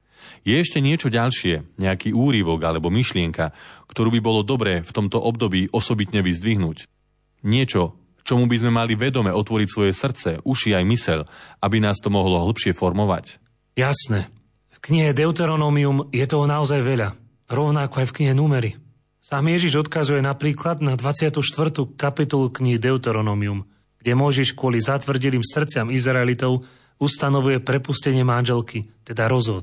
Je ešte niečo ďalšie, nejaký úryvok alebo myšlienka, ktorú by bolo dobré v tomto období osobitne vyzdvihnúť? Niečo, čomu by sme mali vedome otvoriť svoje srdce, uši aj myseľ, aby nás to mohlo hlbšie formovať? Jasné. V knihe Deuteronómium je toho naozaj veľa, rovnako aj v knihe Númery. Sám Ježiš odkazuje napríklad na dvadsiatu štvrtú kapitolu knihy Deuteronómium, kde Mojžiš kvôli zatvrdilým srdciam Izraelitov ustanovuje prepustenie manželky, teda rozvod,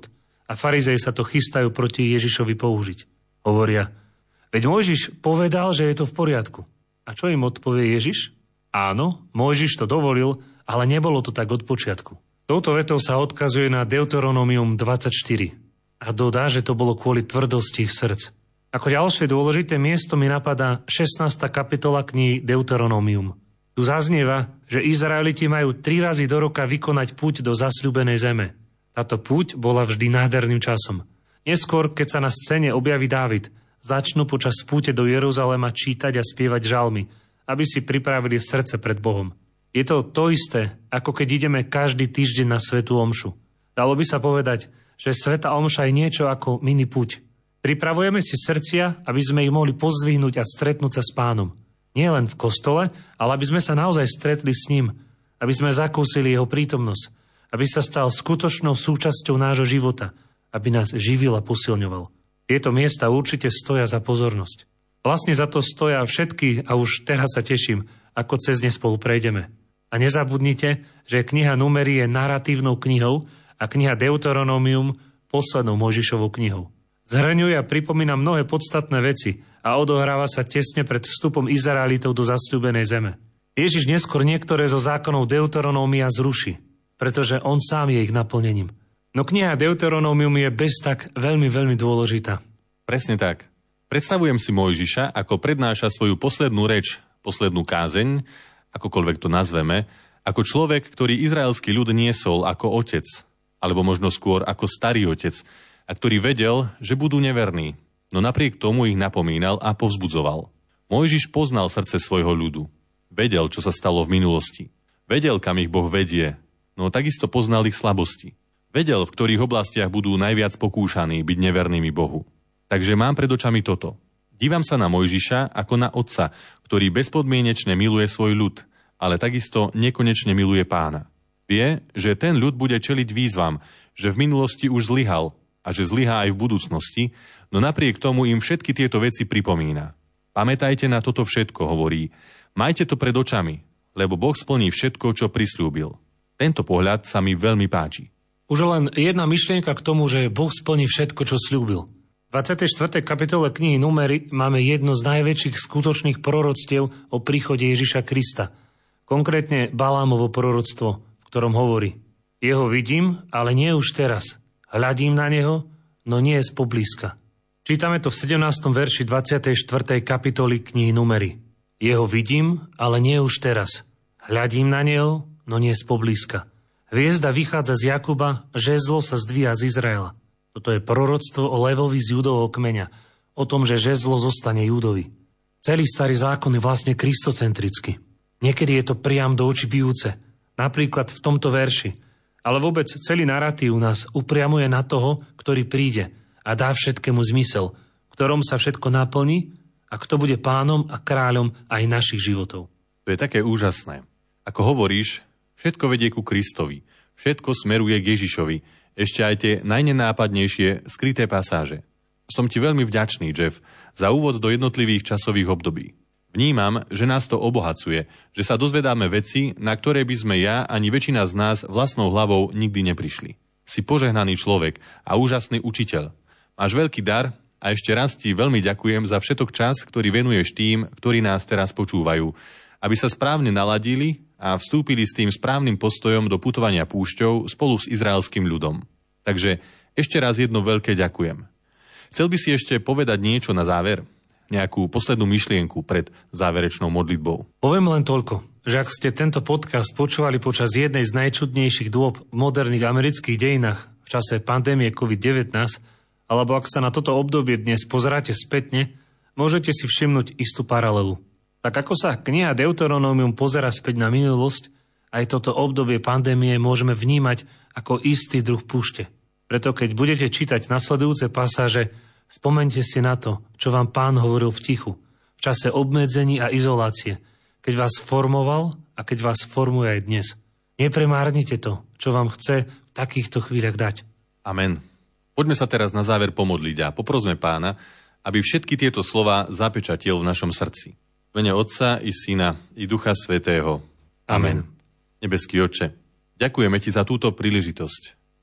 A farizei sa to chystajú proti Ježišovi použiť. Hovoria, veď Mojžiš povedal, že je to v poriadku. A čo im odpovie Ježiš? Áno, Mojžiš to dovolil, ale nebolo to tak od počiatku. Touto vetou sa odkazuje na Deuteronomium dvadsaťštyri a dodá, že to bolo kvôli tvrdosti ich srdc. Ako ďalšie dôležité miesto mi napadá šestnásta kapitola knihy Deuteronomium. Tu zaznieva, že Izraeliti majú tri razy do roka vykonať púť do zasľúbenej zeme. Táto púť bola vždy nádherným časom. Neskôr, keď sa na scéne objaví Dávid, začnú počas púte do Jeruzalema čítať a spievať žalmy, aby si pripravili srdce pred Bohom. Je to to isté, ako keď ideme každý týždeň na svätú omšu. Dalo by sa povedať, že svätá omša je niečo ako mini púť. Pripravujeme si srdcia, aby sme ich mohli pozdvihnúť a stretnúť sa s Pánom. Nie len v kostole, ale aby sme sa naozaj stretli s ním, aby sme zakúsili jeho prítomnosť, aby sa stal skutočnou súčasťou nášho života, aby nás živil a posilňoval. Tieto miesta určite stoja za pozornosť. Vlastne za to stoja všetky a už teraz sa teším, ako cez ne spolu prejdeme. A nezabudnite, že kniha Númery je naratívnou knihou a kniha Deuteronomium poslednou Mojžišovou knihou. Zhrňuje a pripomína mnohé podstatné veci a odohráva sa tesne pred vstupom Izraelitov do zasľúbenej zeme. Ježiš neskôr niektoré zo zákonov Deuteronómia zruší, pretože on sám je ich naplnením. No kniha Deuteronomium je bez tak veľmi, veľmi dôležitá. Presne tak. Predstavujem si Mojžiša, ako prednáša svoju poslednú reč, poslednú kázeň, akokoľvek to nazveme, ako človek, ktorý izraelský ľud niesol ako otec, alebo možno skôr ako starý otec, a ktorý vedel, že budú neverní, no napriek tomu ich napomínal a povzbudzoval. Mojžiš poznal srdce svojho ľudu. Vedel, čo sa stalo v minulosti. Vedel, kam ich Boh vedie, no takisto poznal ich slabosti. Vedel, v ktorých oblastiach budú najviac pokúšaní byť nevernými Bohu. Takže mám pred očami toto. Dívam sa na Mojžiša ako na otca, ktorý bezpodmienečne miluje svoj ľud, ale takisto nekonečne miluje Pána. Vie, že ten ľud bude čeliť výzvam, že v minulosti už zlyhal a že zlyhá aj v budúcnosti, no napriek tomu im všetky tieto veci pripomína. Pamätajte na toto všetko, hovorí. Majte to pred očami, lebo Boh splní všetko, čo prisľúbil. Tento pohľad sa mi veľmi páči. Už len jedna myšlienka k tomu, že Boh splní všetko, čo sľúbil. V dvadsiatej štvrtej kapitole knihy Númery máme jedno z najväčších skutočných proroctiev o príchode Ježiša Krista. Konkrétne Balámovo proroctvo, v ktorom hovorí: Jeho vidím, ale nie už teraz. Hľadím na neho, no nie je spoblízka. Čítame to v sedemnástom verši dvadsiatej štvrtej kapitoly knihy Númery. Jeho vidím, ale nie už teraz. Hľadím na neho, no nie je spoblízka. Hviezda vychádza z Jakuba, žezlo sa zdvíja z Izraela. Toto je proroctvo o Levovi z Judovho kmeňa, o tom, že žezlo zostane Judovi. Celý starý zákon je vlastne kristocentrický. Niekedy je to priam do očí bijúce, napríklad v tomto verši. Ale vôbec celý narratív nás upriamuje na toho, ktorý príde a dá všetkému zmysel, v ktorom sa všetko naplní a kto bude pánom a kráľom aj našich životov. To je také úžasné. Ako hovoríš, všetko vedie ku Kristovi, všetko smeruje k Ježišovi, ešte aj tie najnenápadnejšie skryté pasáže. Som ti veľmi vďačný, Jeff, za úvod do jednotlivých časových období. Vnímam, že nás to obohacuje, že sa dozvedáme veci, na ktoré by sme ja ani väčšina z nás vlastnou hlavou nikdy neprišli. Si požehnaný človek a úžasný učiteľ. Máš veľký dar a ešte raz ti veľmi ďakujem za všetok čas, ktorý venuješ tým, ktorí nás teraz počúvajú, aby sa správne naladili a vstúpili s tým správnym postojom do putovania púšťou spolu s izraelským ľudom. Takže ešte raz jedno veľké ďakujem. Chcel by si ešte povedať niečo na záver? Nejakú poslednú myšlienku pred záverečnou modlitbou? Poviem len toľko, že ak ste tento podcast počúvali počas jednej z najčudnejších dôb v moderných amerických dejinách v čase pandémie covid devätnásť, alebo ak sa na toto obdobie dnes pozeráte spätne, môžete si všimnúť istú paralelu. Tak ako sa kniha Deuteronomium pozerá späť na minulosť, aj toto obdobie pandémie môžeme vnímať ako istý druh púšte. Preto keď budete čítať nasledujúce pasáže, spomeňte si na to, čo vám Pán hovoril v tichu, v čase obmedzení a izolácie, keď vás formoval a keď vás formuje aj dnes. Nepremárnite to, čo vám chce v takýchto chvíľach dať. Amen. Poďme sa teraz na záver pomodliť a poprosme Pána, aby všetky tieto slová zapečatil v našom srdci. V mene Otca i Syna i Ducha Svätého. Amen. Nebeský Otče, ďakujeme Ti za túto príležitosť.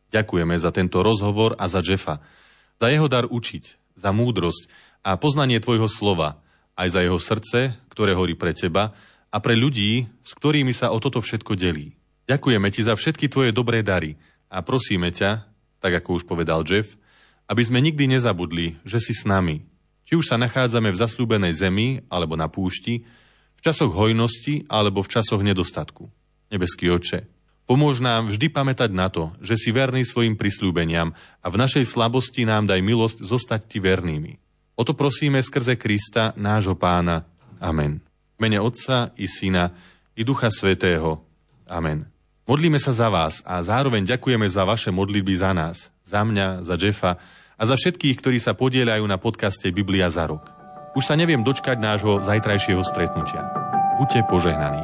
Ďakujeme za tento rozhovor a za Jeffa, za jeho dar učiť, za múdrosť a poznanie tvojho slova, aj za jeho srdce, ktoré horí pre teba a pre ľudí, s ktorými sa o toto všetko delí. Ďakujeme ti za všetky tvoje dobré dary a prosíme ťa, tak ako už povedal Jeff, aby sme nikdy nezabudli, že si s nami. Či už sa nachádzame v zasľúbenej zemi alebo na púšti, v časoch hojnosti alebo v časoch nedostatku. Nebeský Otče, pomôž nám vždy pamätať na to, že si verný svojim prisľúbeniam a v našej slabosti nám daj milosť zostať ti vernými. O to prosíme skrze Krista, nášho Pána. Amen. V mene Otca i Syna i Ducha Svätého. Amen. Modlíme sa za vás a zároveň ďakujeme za vaše modlitby za nás, za mňa, za Jeffa a za všetkých, ktorí sa podieľajú na podcaste Biblia za rok. Už sa neviem dočkať nášho zajtrajšieho stretnutia. Buďte požehnaní.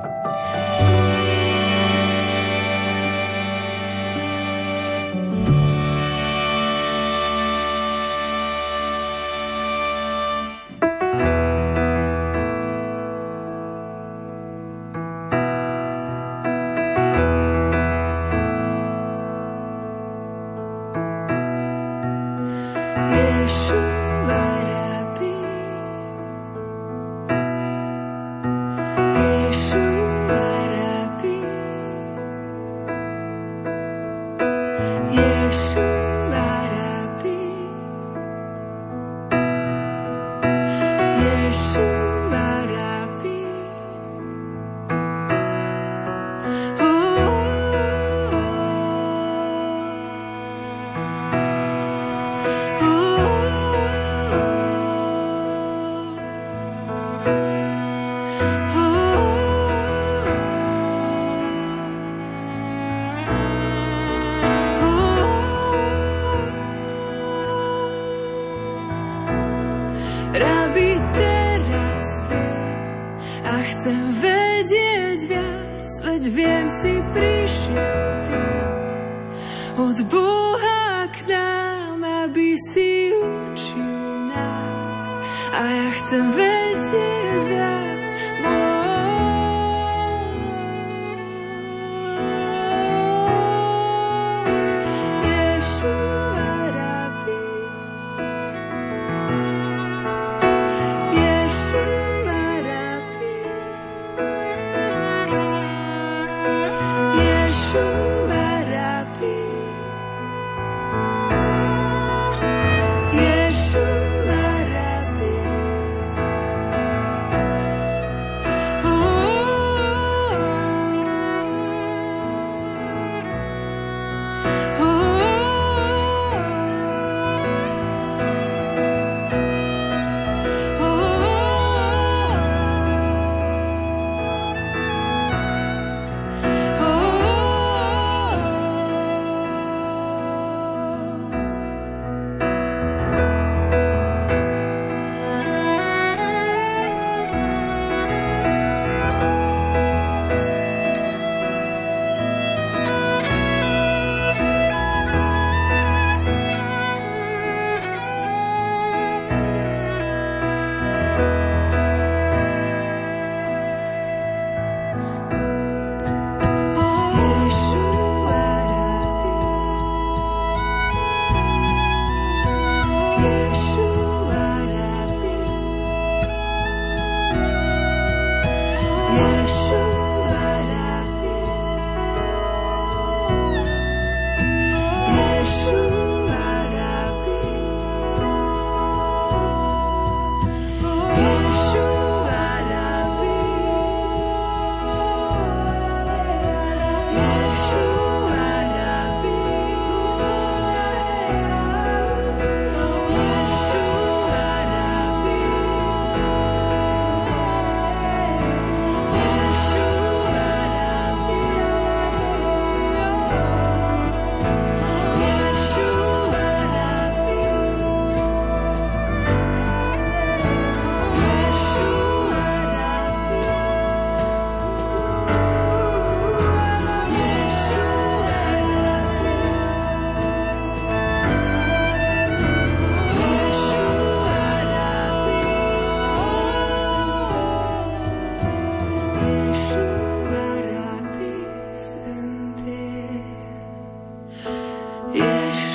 Yeshua.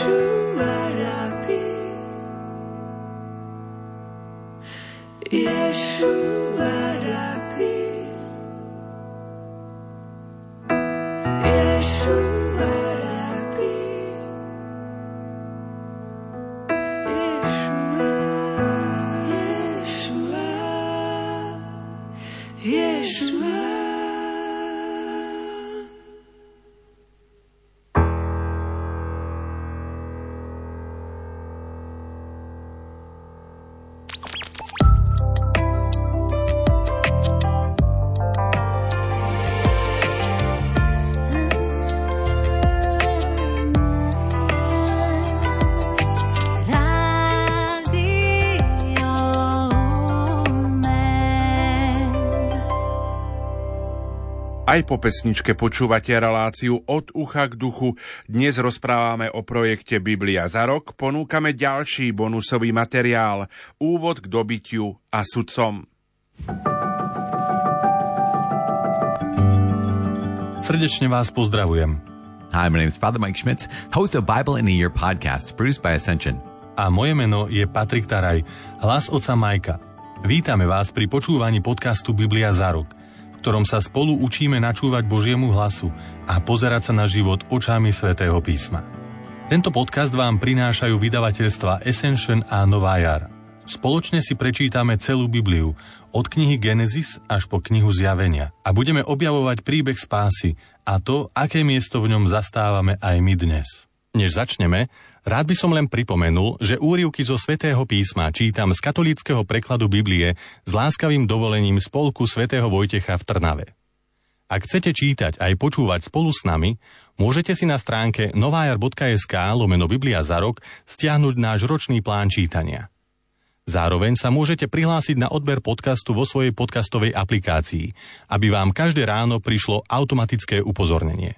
Yeshua Rabbi, Yeshua Rabbi, Yeshua Rabbi, Yeshua, Yeshua, Yeshua. Aj po pesničke počúvate reláciu Od ucha k duchu. Dnes rozprávame o projekte Biblia za rok. Ponúkame ďalší bonusový materiál. Úvod k dobytiu a sudcom. Srdečne vás pozdravujem. Hi, my name is Father Mike Schmitz, host of Bible in a Year podcast, produced by Ascension. A moje meno je Patrik Taraj, hlas otca Majka. Vítame vás pri počúvaní podcastu Biblia za rok, v ktorom sa spolu učíme načúvať Božiemu hlasu a pozerať sa na život očami Svätého písma. Tento podcast vám prinášajú vydavateľstva Ascension a Nová jar. Spoločne si prečítame celú Bibliu, od knihy Genesis až po knihu Zjavenia, a budeme objavovať príbeh spásy a to, aké miesto v ňom zastávame aj my dnes. Než začneme, rád by som len pripomenul, že úryvky zo Svätého písma čítam z katolíckeho prekladu Biblie s láskavým dovolením Spolku svätého Vojtecha v Trnave. Ak chcete čítať aj počúvať spolu s nami, môžete si na stránke novajar bodka es ká lomeno Biblia za rok stiahnuť náš ročný plán čítania. Zároveň sa môžete prihlásiť na odber podcastu vo svojej podcastovej aplikácii, aby vám každé ráno prišlo automatické upozornenie.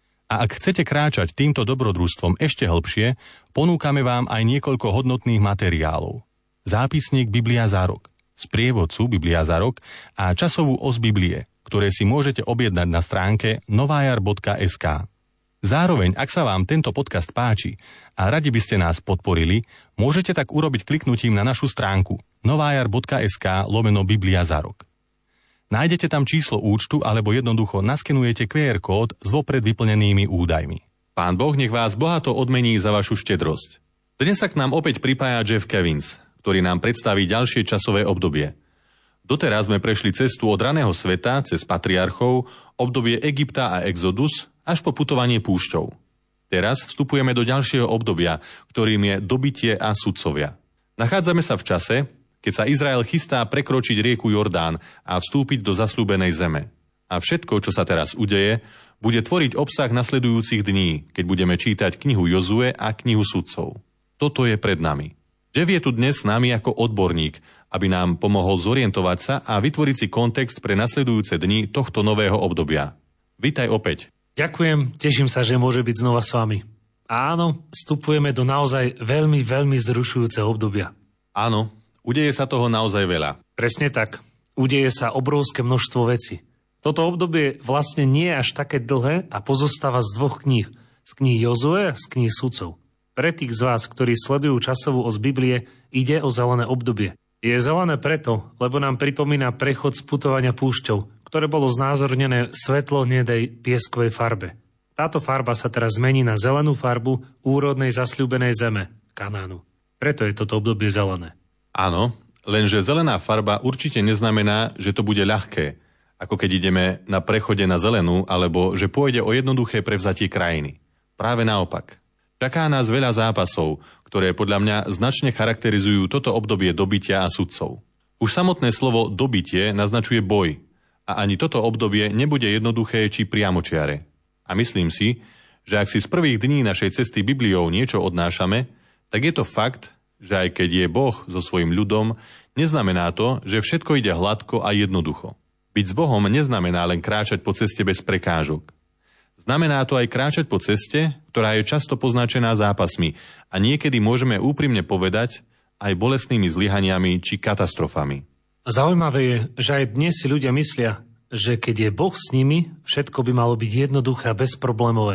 A ak chcete kráčať týmto dobrodružstvom ešte hlbšie, ponúkame vám aj niekoľko hodnotných materiálov. Zápisník Biblia za rok, sprievodcu Biblia za rok a časovú os Biblie, ktoré si môžete objednať na stránke novajar bodka es ká. Zároveň, ak sa vám tento podcast páči a radi by ste nás podporili, môžete tak urobiť kliknutím na našu stránku novajar bodka es ká lomeno Biblia za rok. Nájdete tam číslo účtu alebo jednoducho naskenujete kú er kód s vopred vyplnenými údajmi. Pán Boh nech vás bohato odmení za vašu štedrosť. Dnes sa k nám opäť pripája Jeff Kevins, ktorý nám predstaví ďalšie časové obdobie. Doteraz sme prešli cestu od raného sveta cez patriarchov, obdobie Egypta a Exodus, až po putovanie púšťou. Teraz vstupujeme do ďalšieho obdobia, ktorým je dobytie a sudcovia. Nachádzame sa v čase, keď sa Izrael chystá prekročiť rieku Jordán a vstúpiť do zasľúbenej zeme. A všetko, čo sa teraz udeje, bude tvoriť obsah nasledujúcich dní, keď budeme čítať knihu Jozue a knihu sudcov. Toto je pred nami. Jeff je tu dnes s nami ako odborník, aby nám pomohol zorientovať sa a vytvoriť si kontext pre nasledujúce dni tohto nového obdobia. Vítaj opäť. Ďakujem, teším sa, že môže byť znova s vami. A áno, vstupujeme do naozaj veľmi, veľmi zrušujúceho obdobia. Áno, udeje sa toho naozaj veľa. Presne tak. Udeje sa obrovské množstvo vecí. Toto obdobie vlastne nie je až také dlhé a pozostáva z dvoch kníh. Z kníh Jozue a z kníh sudcov. Pre tých z vás, ktorí sledujú časovú os Biblie, ide o zelené obdobie. Je zelené preto, lebo nám pripomína prechod z putovania púšťou, ktoré bolo znázornené v svetlo-hnedej pieskovej farbe. Táto farba sa teraz zmení na zelenú farbu úrodnej zasľúbenej zeme, Kanánu. Preto je toto obdobie zelené. Áno, lenže zelená farba určite neznamená, že to bude ľahké, ako keď ideme na prechode na zelenú, alebo že pôjde o jednoduché prevzatie krajiny. Práve naopak. Čaká nás veľa zápasov, ktoré podľa mňa značne charakterizujú toto obdobie dobytia a sudcov. Už samotné slovo dobytie naznačuje boj a ani toto obdobie nebude jednoduché či priamočiare. A myslím si, že ak si z prvých dní našej cesty Bibliou niečo odnášame, tak je to fakt, že aj keď je Boh so svojím ľudom, neznamená to, že všetko ide hladko a jednoducho. Byť s Bohom neznamená len kráčať po ceste bez prekážok. Znamená to aj kráčať po ceste, ktorá je často poznačená zápasmi a niekedy môžeme úprimne povedať aj bolestnými zlyhaniami či katastrofami. Zaujímavé je, že aj dnes si ľudia myslia, že keď je Boh s nimi, všetko by malo byť jednoduché a bezproblémové.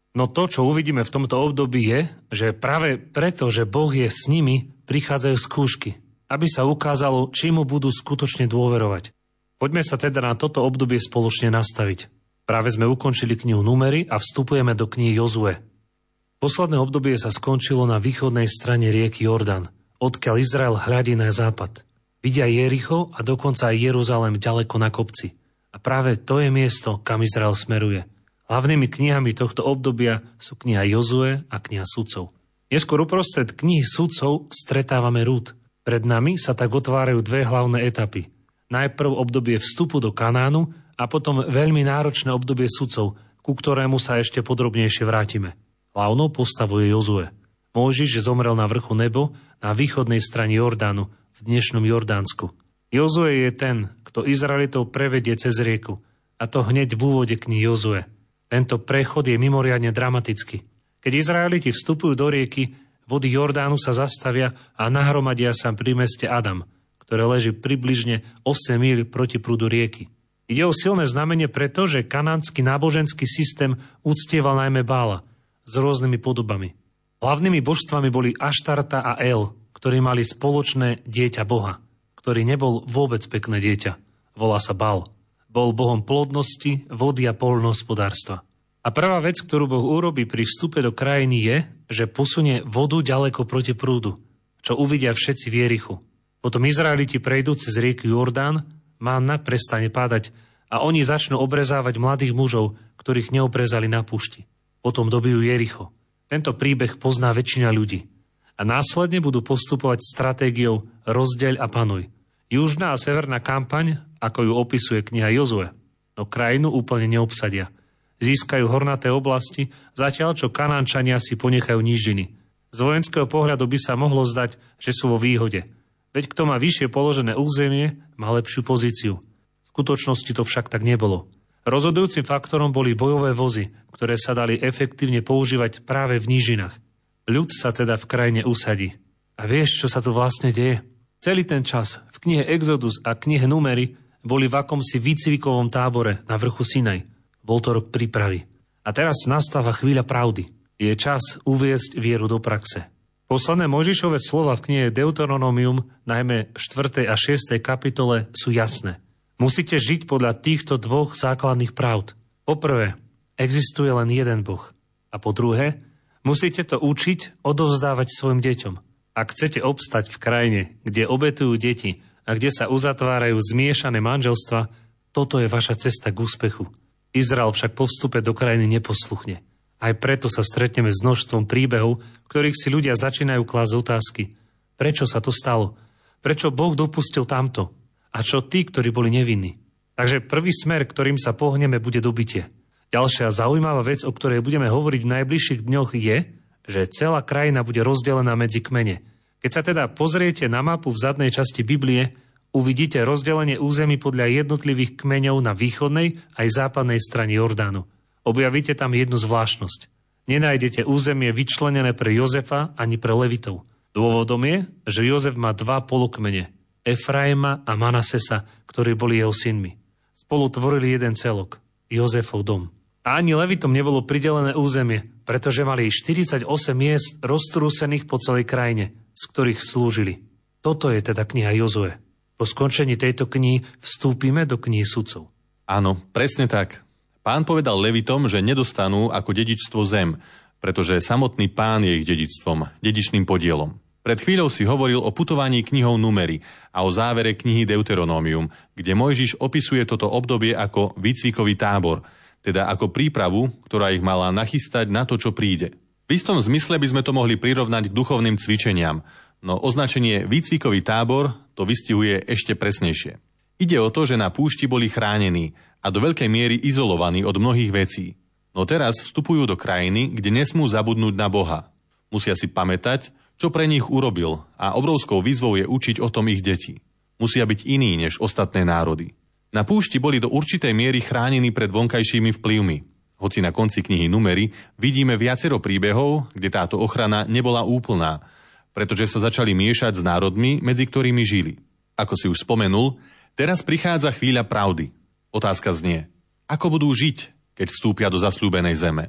No to, čo uvidíme v tomto období je, že práve preto, že Boh je s nimi, prichádzajú skúšky, aby sa ukázalo, či mu budú skutočne dôverovať. Poďme sa teda na toto obdobie spoločne nastaviť. Práve sme ukončili knihu Númery a vstupujeme do knihy Jozue. Posledné obdobie sa skončilo na východnej strane rieky Jordán, odkiaľ Izrael hľadí na západ. Vidia Jericho a dokonca aj Jeruzalém ďaleko na kopci. A práve to je miesto, kam Izrael smeruje. Hlavnými knihami tohto obdobia sú kniha Jozue a kniha Sudcov. Neskôr uprostred knihy Sudcov stretávame Rút. Pred nami sa tak otvárajú dve hlavné etapy. Najprv obdobie vstupu do Kanánu a potom veľmi náročné obdobie Sudcov, ku ktorému sa ešte podrobnejšie vrátime. Hlavnou postavou je Jozue. Mojžiš zomrel na vrchu Nebo na východnej strane Jordánu, v dnešnom Jordánsku. Jozue je ten, kto Izraelitov prevedie cez rieku, a to hneď v úvode knihy Jozue. Tento prechod je mimoriadne dramatický. Keď Izraeliti vstupujú do rieky, vody Jordánu sa zastavia a nahromadia sa pri meste Adam, ktoré leží približne osem míľ proti prúdu rieky. Ide o silné znamenie preto, že kanánsky náboženský systém uctieval najmä Bála s rôznymi podobami. Hlavnými božstvami boli Aštarta a El, ktorí mali spoločné dieťa Boha, ktorý nebol vôbec pekné dieťa. Volá sa Bál. Bol bohom plodnosti, vody a poľnohospodárstva. A prvá vec, ktorú Boh urobí pri vstupe do krajiny je, že posunie vodu ďaleko proti prúdu, čo uvidia všetci v Jerichu. Potom Izraeliti prejdú cez rieku Jordán, manna prestane padať a oni začnú obrezávať mladých mužov, ktorých neobrezali na púšti. Potom dobijú Jericho. Tento príbeh pozná väčšina ľudí. A následne budú postupovať stratégiou rozdeľ a panuj. Južná a severná kampaň, ako ju opisuje kniha Jozue, no krajinu úplne neobsadia. Získajú hornaté oblasti, zatiaľ čo Kanánčania si ponechajú nížiny. Z vojenského pohľadu by sa mohlo zdať, že sú vo výhode. Veď kto má vyššie položené územie, má lepšiu pozíciu. V skutočnosti to však tak nebolo. Rozhodujúcim faktorom boli bojové vozy, ktoré sa dali efektívne používať práve v nížinách. Ľud sa teda v krajine usadí. A vieš, čo sa tu vlastne deje? Celý ten čas v knihe Exodus a knihe Númery boli v akomsi výcvikovom tábore na vrchu Sinaj. Bol to rok prípravy. A teraz nastáva chvíľa pravdy. Je čas uviesť vieru do praxe. Posledné Mojžišove slova v knihe Deuteronomium, najmä v štvrtej a šiestej kapitole, sú jasné. Musíte žiť podľa týchto dvoch základných pravd. Po prvé, existuje len jeden Boh. A po druhé, musíte to učiť odovzdávať svojim deťom. Ak chcete obstať v krajine, kde obetujú deti a kde sa uzatvárajú zmiešané manželstva, toto je vaša cesta k úspechu. Izrael však po vstupe do krajiny neposluchne. Aj preto sa stretneme s množstvom príbehov, ktorých si ľudia začínajú klásť otázky. Prečo sa to stalo? Prečo Boh dopustil tamto? A čo tí, ktorí boli nevinní? Takže prvý smer, ktorým sa pohneme, bude dobytie. Ďalšia zaujímavá vec, o ktorej budeme hovoriť v najbližších dňoch, je, že celá krajina bude rozdelená medzi kmene. Keď sa teda pozriete na mapu v zadnej časti Biblie, uvidíte rozdelenie území podľa jednotlivých kmeňov na východnej aj západnej strane Jordánu. Objavíte tam jednu zvláštnosť. Nenájdete územie vyčlenené pre Jozefa ani pre Levitov. Dôvodom je, že Jozef má dva polokmene, Efraima a Manasesa, ktorí boli jeho synmi. Spolu tvorili jeden celok, Jozefov dom. A ani Levitom nebolo pridelené územie, pretože mali štyridsaťosem miest roztrúsených po celej krajine, z ktorých slúžili. Toto je teda kniha Jozue. Po skončení tejto knihy vstúpime do knihy Sudcov. Áno, presne tak. Pán povedal Levitom, že nedostanú ako dedičstvo zem, pretože samotný Pán je ich dedičstvom, dedičným podielom. Pred chvíľou si hovoril o putovaní knihou Númery a o závere knihy Deuteronomium, kde Mojžiš opisuje toto obdobie ako výcvikový tábor, teda ako prípravu, ktorá ich mala nachystať na to, čo príde. V istom zmysle by sme to mohli prirovnať k duchovným cvičeniam, no označenie výcvikový tábor to vystihuje ešte presnejšie. Ide o to, že na púšti boli chránení a do veľkej miery izolovaní od mnohých vecí. No teraz vstupujú do krajiny, kde nesmú zabudnúť na Boha. Musia si pamätať, čo pre nich urobil, a obrovskou výzvou je učiť o tom ich deti. Musia byť iní než ostatné národy. Na púšti boli do určitej miery chránení pred vonkajšími vplyvmi. Hoci na konci knihy Númery vidíme viacero príbehov, kde táto ochrana nebola úplná, pretože sa začali miešať s národmi, medzi ktorými žili. Ako si už spomenul, teraz prichádza chvíľa pravdy. Otázka znie, ako budú žiť, keď vstúpia do zasľúbenej zeme?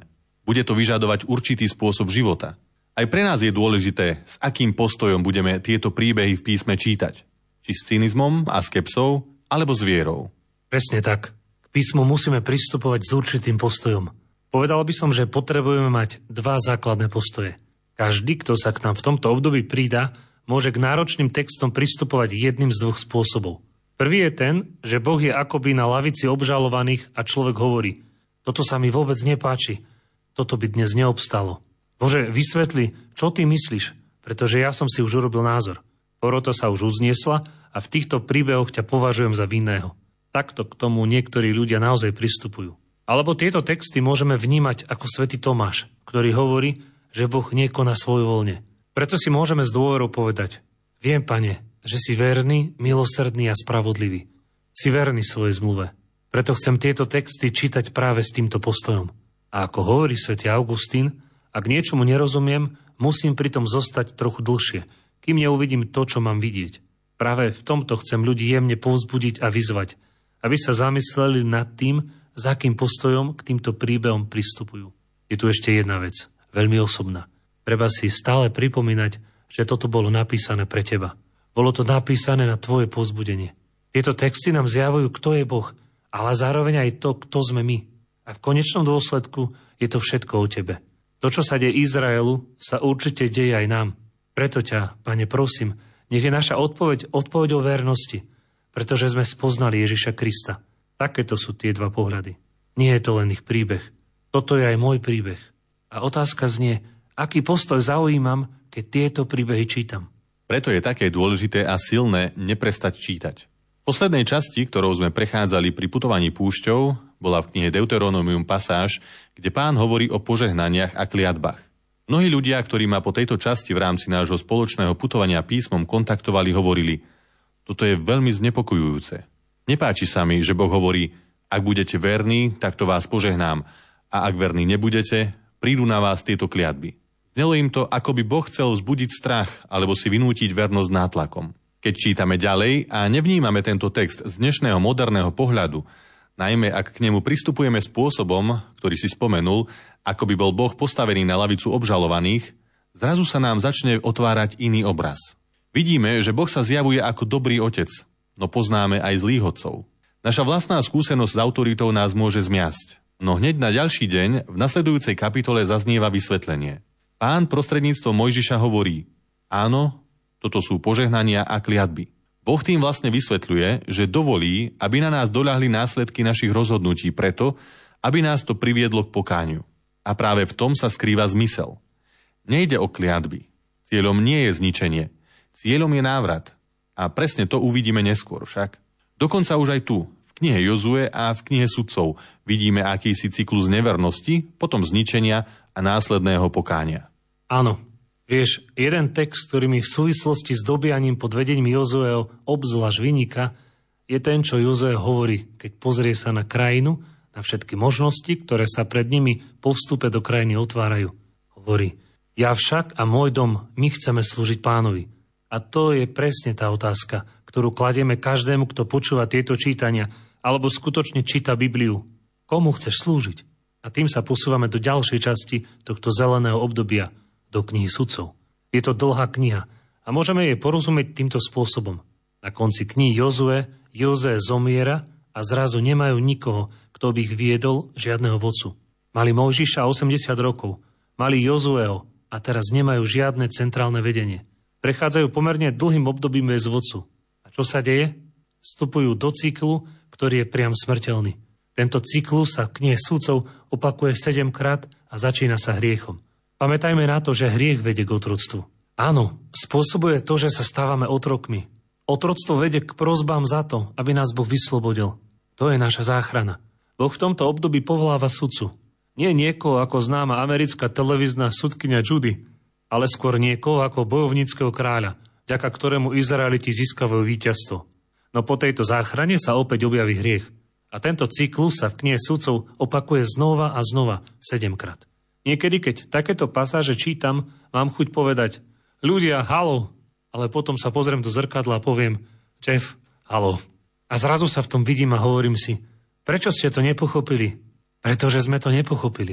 Bude to vyžadovať určitý spôsob života. Aj pre nás je dôležité, s akým postojom budeme tieto príbehy v písme čítať. Či s cynizmom a skepsou, alebo s vierou. Presne tak. K písmu musíme pristupovať s určitým postojom. Povedal by som, že potrebujeme mať dva základné postoje. Každý, kto sa k nám v tomto období pridá, môže k náročným textom pristupovať jedným z dvoch spôsobov. Prvý je ten, že Boh je akoby na lavici obžalovaných a človek hovorí: toto sa mi vôbec nepáči, toto by dnes neobstalo. Bože, vysvetli, čo ty myslíš, pretože ja som si už urobil názor. Porota sa už uzniesla a v týchto príbehoch ťa považujem za vinného. Takto k tomu niektorí ľudia naozaj pristupujú. Alebo tieto texty môžeme vnímať ako svätý Tomáš, ktorý hovorí, že Boh nekoná svojvoľne. Preto si môžeme s dôverou povedať: viem, Pane, že si verný, milosrdný a spravodlivý. Si verný svojej zmluve. Preto chcem tieto texty čítať práve s týmto postojom. A ako hovorí svätý Augustín, ak niečomu nerozumiem, musím pritom zostať trochu dlhšie, kým neuvidím to, čo mám vidieť. Práve v tomto chcem ľudí jemne povzbudiť a vyzvať, aby sa zamysleli nad tým, s akým postojom k týmto príbehom pristupujú. Je tu ešte jedna vec, veľmi osobná. Treba si stále pripomínať, že toto bolo napísané pre teba. Bolo to napísané na tvoje povzbudenie. Tieto texty nám zjavujú, kto je Boh, ale zároveň aj to, kto sme my. A v konečnom dôsledku je to všetko o tebe. To, čo sa deje Izraelu, sa určite deje aj nám. Preto ťa, Pane, prosím, nech je naša odpoveď odpoveď o vernosti, pretože sme spoznali Ježiša Krista. Takéto sú tie dva pohľady. Nie je to len ich príbeh. Toto je aj môj príbeh. A otázka znie, aký postoj zaujímam, keď tieto príbehy čítam. Preto je také dôležité a silné neprestať čítať. V poslednej časti, ktorou sme prechádzali pri putovaní púšťou, bola v knihe Deuteronomium pasáž, kde Pán hovorí o požehnaniach a kliatbách. Mnohí ľudia, ktorí ma po tejto časti v rámci nášho spoločného putovania písmom kontaktovali, hovorili: toto je veľmi znepokojujúce. Nepáči sa mi, že Boh hovorí: ak budete verní, tak to vás požehnám, a ak verní nebudete, prídu na vás tieto kliatby. Znelo im to, ako by Boh chcel vzbudiť strach alebo si vynútiť vernosť nátlakom. Keď čítame ďalej a nevnímame tento text z dnešného moderného pohľadu, najmä ak k nemu pristupujeme spôsobom, ktorý si spomenul, ako by bol Boh postavený na lavicu obžalovaných, zrazu sa nám začne otvárať iný obraz. Vidíme, že Boh sa zjavuje ako dobrý otec, no poznáme aj zlých otcov. Naša vlastná skúsenosť s autoritou nás môže zmiasť, no hneď na ďalší deň v nasledujúcej kapitole zaznieva vysvetlenie. Pán prostredníctvom Mojžiša hovorí: áno, toto sú požehnania a kliatby. Boh tým vlastne vysvetľuje, že dovolí, aby na nás doľahli následky našich rozhodnutí preto, aby nás to priviedlo k pokániu. A práve v tom sa skrýva zmysel. Nejde o kliatby. Cieľom nie je zničenie. Cieľom je návrat. A presne to uvidíme neskôr však. Dokonca už aj tu, v knihe Jozue a v knihe Sudcov, vidíme akýsi cyklus nevernosti, potom zničenia a následného pokánia. Áno, vieš, jeden text, ktorý mi v súvislosti s dobianím pod vedením Jozueho obzvlášť vyniká, je ten, čo Jozue hovorí, keď pozrie sa na krajinu, na všetky možnosti, ktoré sa pred nimi po vstupe do krajiny otvárajú. Hovorí: ja však a môj dom, my chceme slúžiť Pánovi. A to je presne tá otázka, ktorú kladieme každému, kto počúva tieto čítania, alebo skutočne číta Bibliu. Komu chceš slúžiť? A tým sa posúvame do ďalšej časti tohto zeleného obdobia, do knihy Sudcov. Je to dlhá kniha a môžeme jej porozumieť týmto spôsobom. Na konci knihy Jozue, Jozue zomiera a zrazu nemajú nikoho, kto by ich viedol, žiadneho vodcu. Mali Mojžiša osemdesiat rokov, mali Jozueho a teraz nemajú žiadne centrálne vedenie. Prechádzajú pomerne dlhým obdobím bez vodcu. A čo sa deje? Vstupujú do cyklu, ktorý je priam smrteľný. Tento cyklus sa v knihe Sudcov opakuje sedemkrát a začína sa hriechom. Pamätajme na to, že hriech vedie k otroctvu. Áno, spôsobuje to, že sa stávame otrokmi. Otroctvo vedie k prosbám za to, aby nás Boh vyslobodil. To je naša záchrana. Boh v tomto období povoláva sudcu. Nie niekoho ako známa americká televízna sudkyňa Judy, ale skôr niekoho ako bojovníckeho kráľa, vďaka ktorému Izraeliti získavajú víťazstvo. No po tejto záchrane sa opäť objaví hriech. A tento cyklus sa v knihe Sudcov opakuje znova a znova, sedemkrát. Niekedy, keď takéto pasáže čítam, mám chuť povedať: ľudia, halo, ale potom sa pozriem do zrkadla a poviem: Jeff, halo. A zrazu sa v tom vidím a hovorím si: prečo ste to nepochopili? Pretože sme to nepochopili.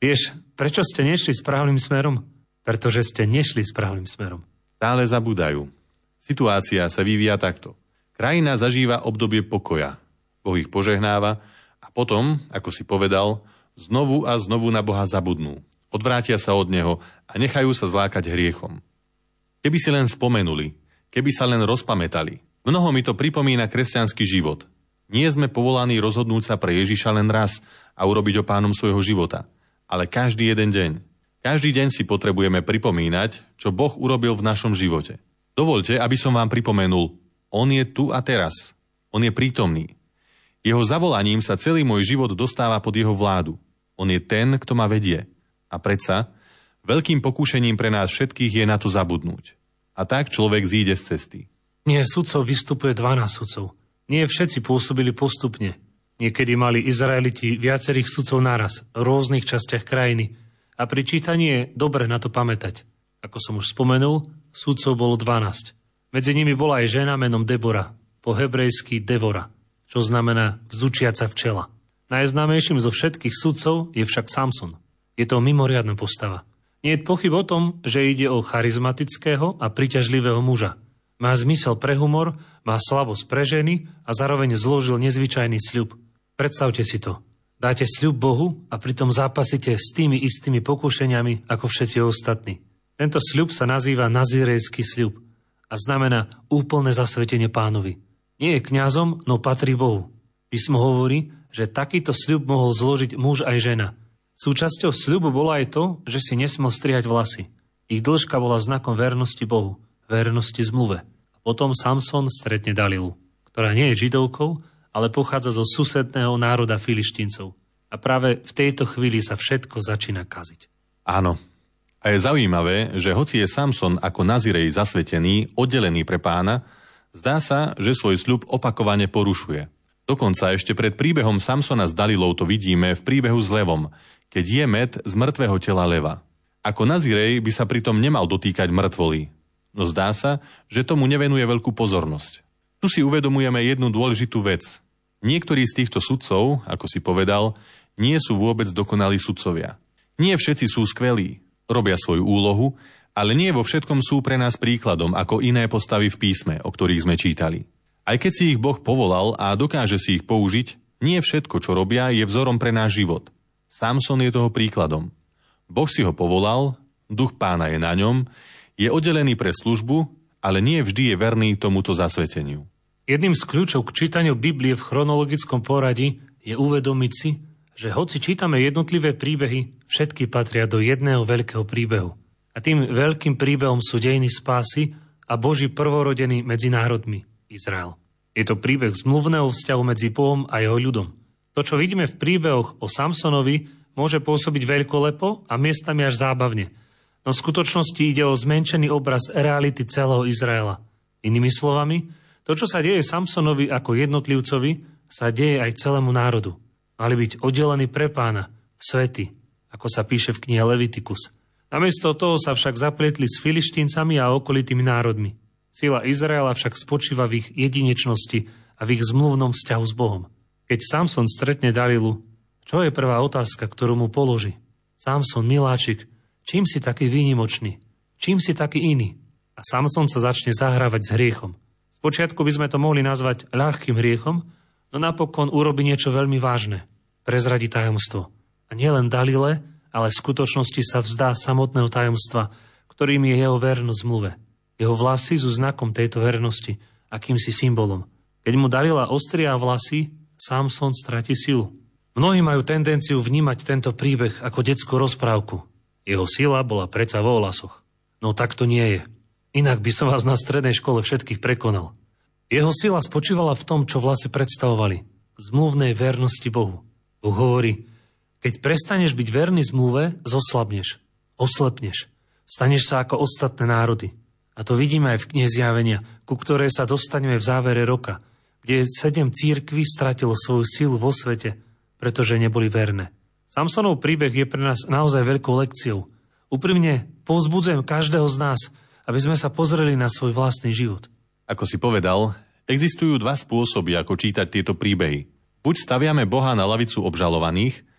Vieš, prečo ste nešli správnym smerom? Pretože ste nešli správnym smerom. Stále zabúdajú. Situácia sa vyvíja takto. Krajina zažíva obdobie pokoja. Boh ich požehnáva a potom, ako si povedal, znovu a znovu na Boha zabudnú. Odvrátia sa od Neho a nechajú sa zlákať hriechom. Keby si len spomenuli, keby sa len rozpamätali. Mnoho mi to pripomína kresťanský život. Nie sme povolaní rozhodnúť sa pre Ježiša len raz a urobiť ho pánom svojho života, ale každý jeden deň. Každý deň si potrebujeme pripomínať, čo Boh urobil v našom živote. Dovoľte, aby som vám pripomenul, on je tu a teraz. On je prítomný. Jeho zavolaním sa celý môj život dostáva pod jeho vládu. On je ten, kto ma vedie. A predsa, veľkým pokúšením pre nás všetkých je na to zabudnúť. A tak človek zíde z cesty. Nie sudcov vystupuje dvanásť sudcov. Nie všetci pôsobili postupne. Niekedy mali Izraeliti viacerých sudcov naraz, v rôznych častiach krajiny. A pri čítaní je dobre na to pamätať. Ako som už spomenul, sudcov bolo dvanásť. Medzi nimi bola aj žena menom Debora, po hebrejsky Devora, čo znamená vzúčiaca včela. Najznámejším zo všetkých sudcov je však Samson. Je to mimoriadna postava. Nie je pochyb o tom, že ide o charizmatického a príťažlivého muža. Má zmysel pre humor, má slabosť pre ženy a zároveň zložil nezvyčajný sľub. Predstavte si to. Dáte sľub Bohu a pritom zápasíte s tými istými pokušeniami ako všetci ostatní. Tento sľub sa nazýva nazírejský sľub a znamená úplné zasvetenie Pánovi. Nie je kňazom, no patrí Bohu. Písmo hovorí, že takýto sľub mohol zložiť muž aj žena. Súčasťou sľubu bolo aj to, že si nesmel strihať vlasy. Ich dĺžka bola znakom vernosti Bohu, vernosti zmluve. A potom Samson stretne Dalilu, ktorá nie je Židovkou, ale pochádza zo susedného národa Filištíncov. A práve v tejto chvíli sa všetko začína kaziť. Áno. A je zaujímavé, že hoci je Samson ako Nazirej zasvetený, oddelený pre Pána, zdá sa, že svoj sľub opakovane porušuje. Dokonca ešte pred príbehom Samsona s Dalilou to vidíme v príbehu s levom, keď je med z mŕtvého tela leva. Ako Nazirej by sa pritom nemal dotýkať mŕtvoly, no zdá sa, že tomu nevenuje veľkú pozornosť. Tu si uvedomujeme jednu dôležitú vec. Niektorí z týchto sudcov, ako si povedal, nie sú vôbec dokonalí sudcovia. Nie všetci sú skvelí, robia svoju úlohu, ale nie vo všetkom sú pre nás príkladom ako iné postavy v písme, o ktorých sme čítali. Aj keď si ich Boh povolal a dokáže si ich použiť, nie všetko, čo robia, je vzorom pre náš život. Samson je toho príkladom. Boh si ho povolal, duch Pána je na ňom, je oddelený pre službu, ale nie vždy je verný tomuto zasveteniu. Jedným z kľúčov k čítaniu Biblie v chronologickom poradí je uvedomiť si, že hoci čítame jednotlivé príbehy, všetky patria do jedného veľkého príbehu. A tým veľkým príbehom sú dejiny spásy a Boží prvorodený medzi národmi, Izrael. Je to príbeh zmluvného vzťahu medzi Bohom a jeho ľudom. To, čo vidíme v príbehoch o Samsonovi, môže pôsobiť veľkolepo a miestami až zábavne. No v skutočnosti ide o zmenšený obraz reality celého Izraela. Inými slovami, to, čo sa deje Samsonovi ako jednotlivcovi, sa deje aj celému národu. Mali byť oddelení pre Pána, svety, ako sa píše v knihe Levitikus. Namiesto toho sa však zapletli s Filištíncami a okolitými národmi. Sila Izraela však spočíva v ich jedinečnosti a v ich zmluvnom vzťahu s Bohom. Keď Samson stretne Dalilu, čo je prvá otázka, ktorú mu položí? Samson, miláčik, čím si taký výnimočný? Čím si taký iný? A Samson sa začne zahrávať s hriechom. Spočiatku by sme to mohli nazvať ľahkým hriechom, no napokon urobí niečo veľmi vážne. Prezradí tajomstvo. A nielen Dalile, ale v skutočnosti sa vzdá samotného tajomstva, ktorým je jeho vernosť zmluve. Jeho vlasy sú znakom tejto vernosti, akýmsi symbolom. Keď mu Dalila ostria vlasy, Samson stratí silu. Mnohí majú tendenciu vnímať tento príbeh ako detskú rozprávku. Jeho sila bola predsa vo vlasoch. No tak to nie je. Inak by som vás na strednej škole všetkých prekonal. Jeho sila spočívala v tom, čo vlasy predstavovali. Zmluvnej vernosti Bohu. Boh hovorí, keď prestaneš byť verný zmluve, zoslabneš, oslepneš. Staneš sa ako ostatné národy. A to vidíme aj v knihe Zjavenia, ku ktorej sa dostaneme v závere roka, kde sedem cirkví stratilo svoju silu vo svete, pretože neboli verné. Samsonov príbeh je pre nás naozaj veľkou lekciou. Úprimne povzbudzujem každého z nás, aby sme sa pozreli na svoj vlastný život. Ako si povedal, existujú dva spôsoby, ako čítať tieto príbehy. Buď staviame Boha na lavicu obžalovaných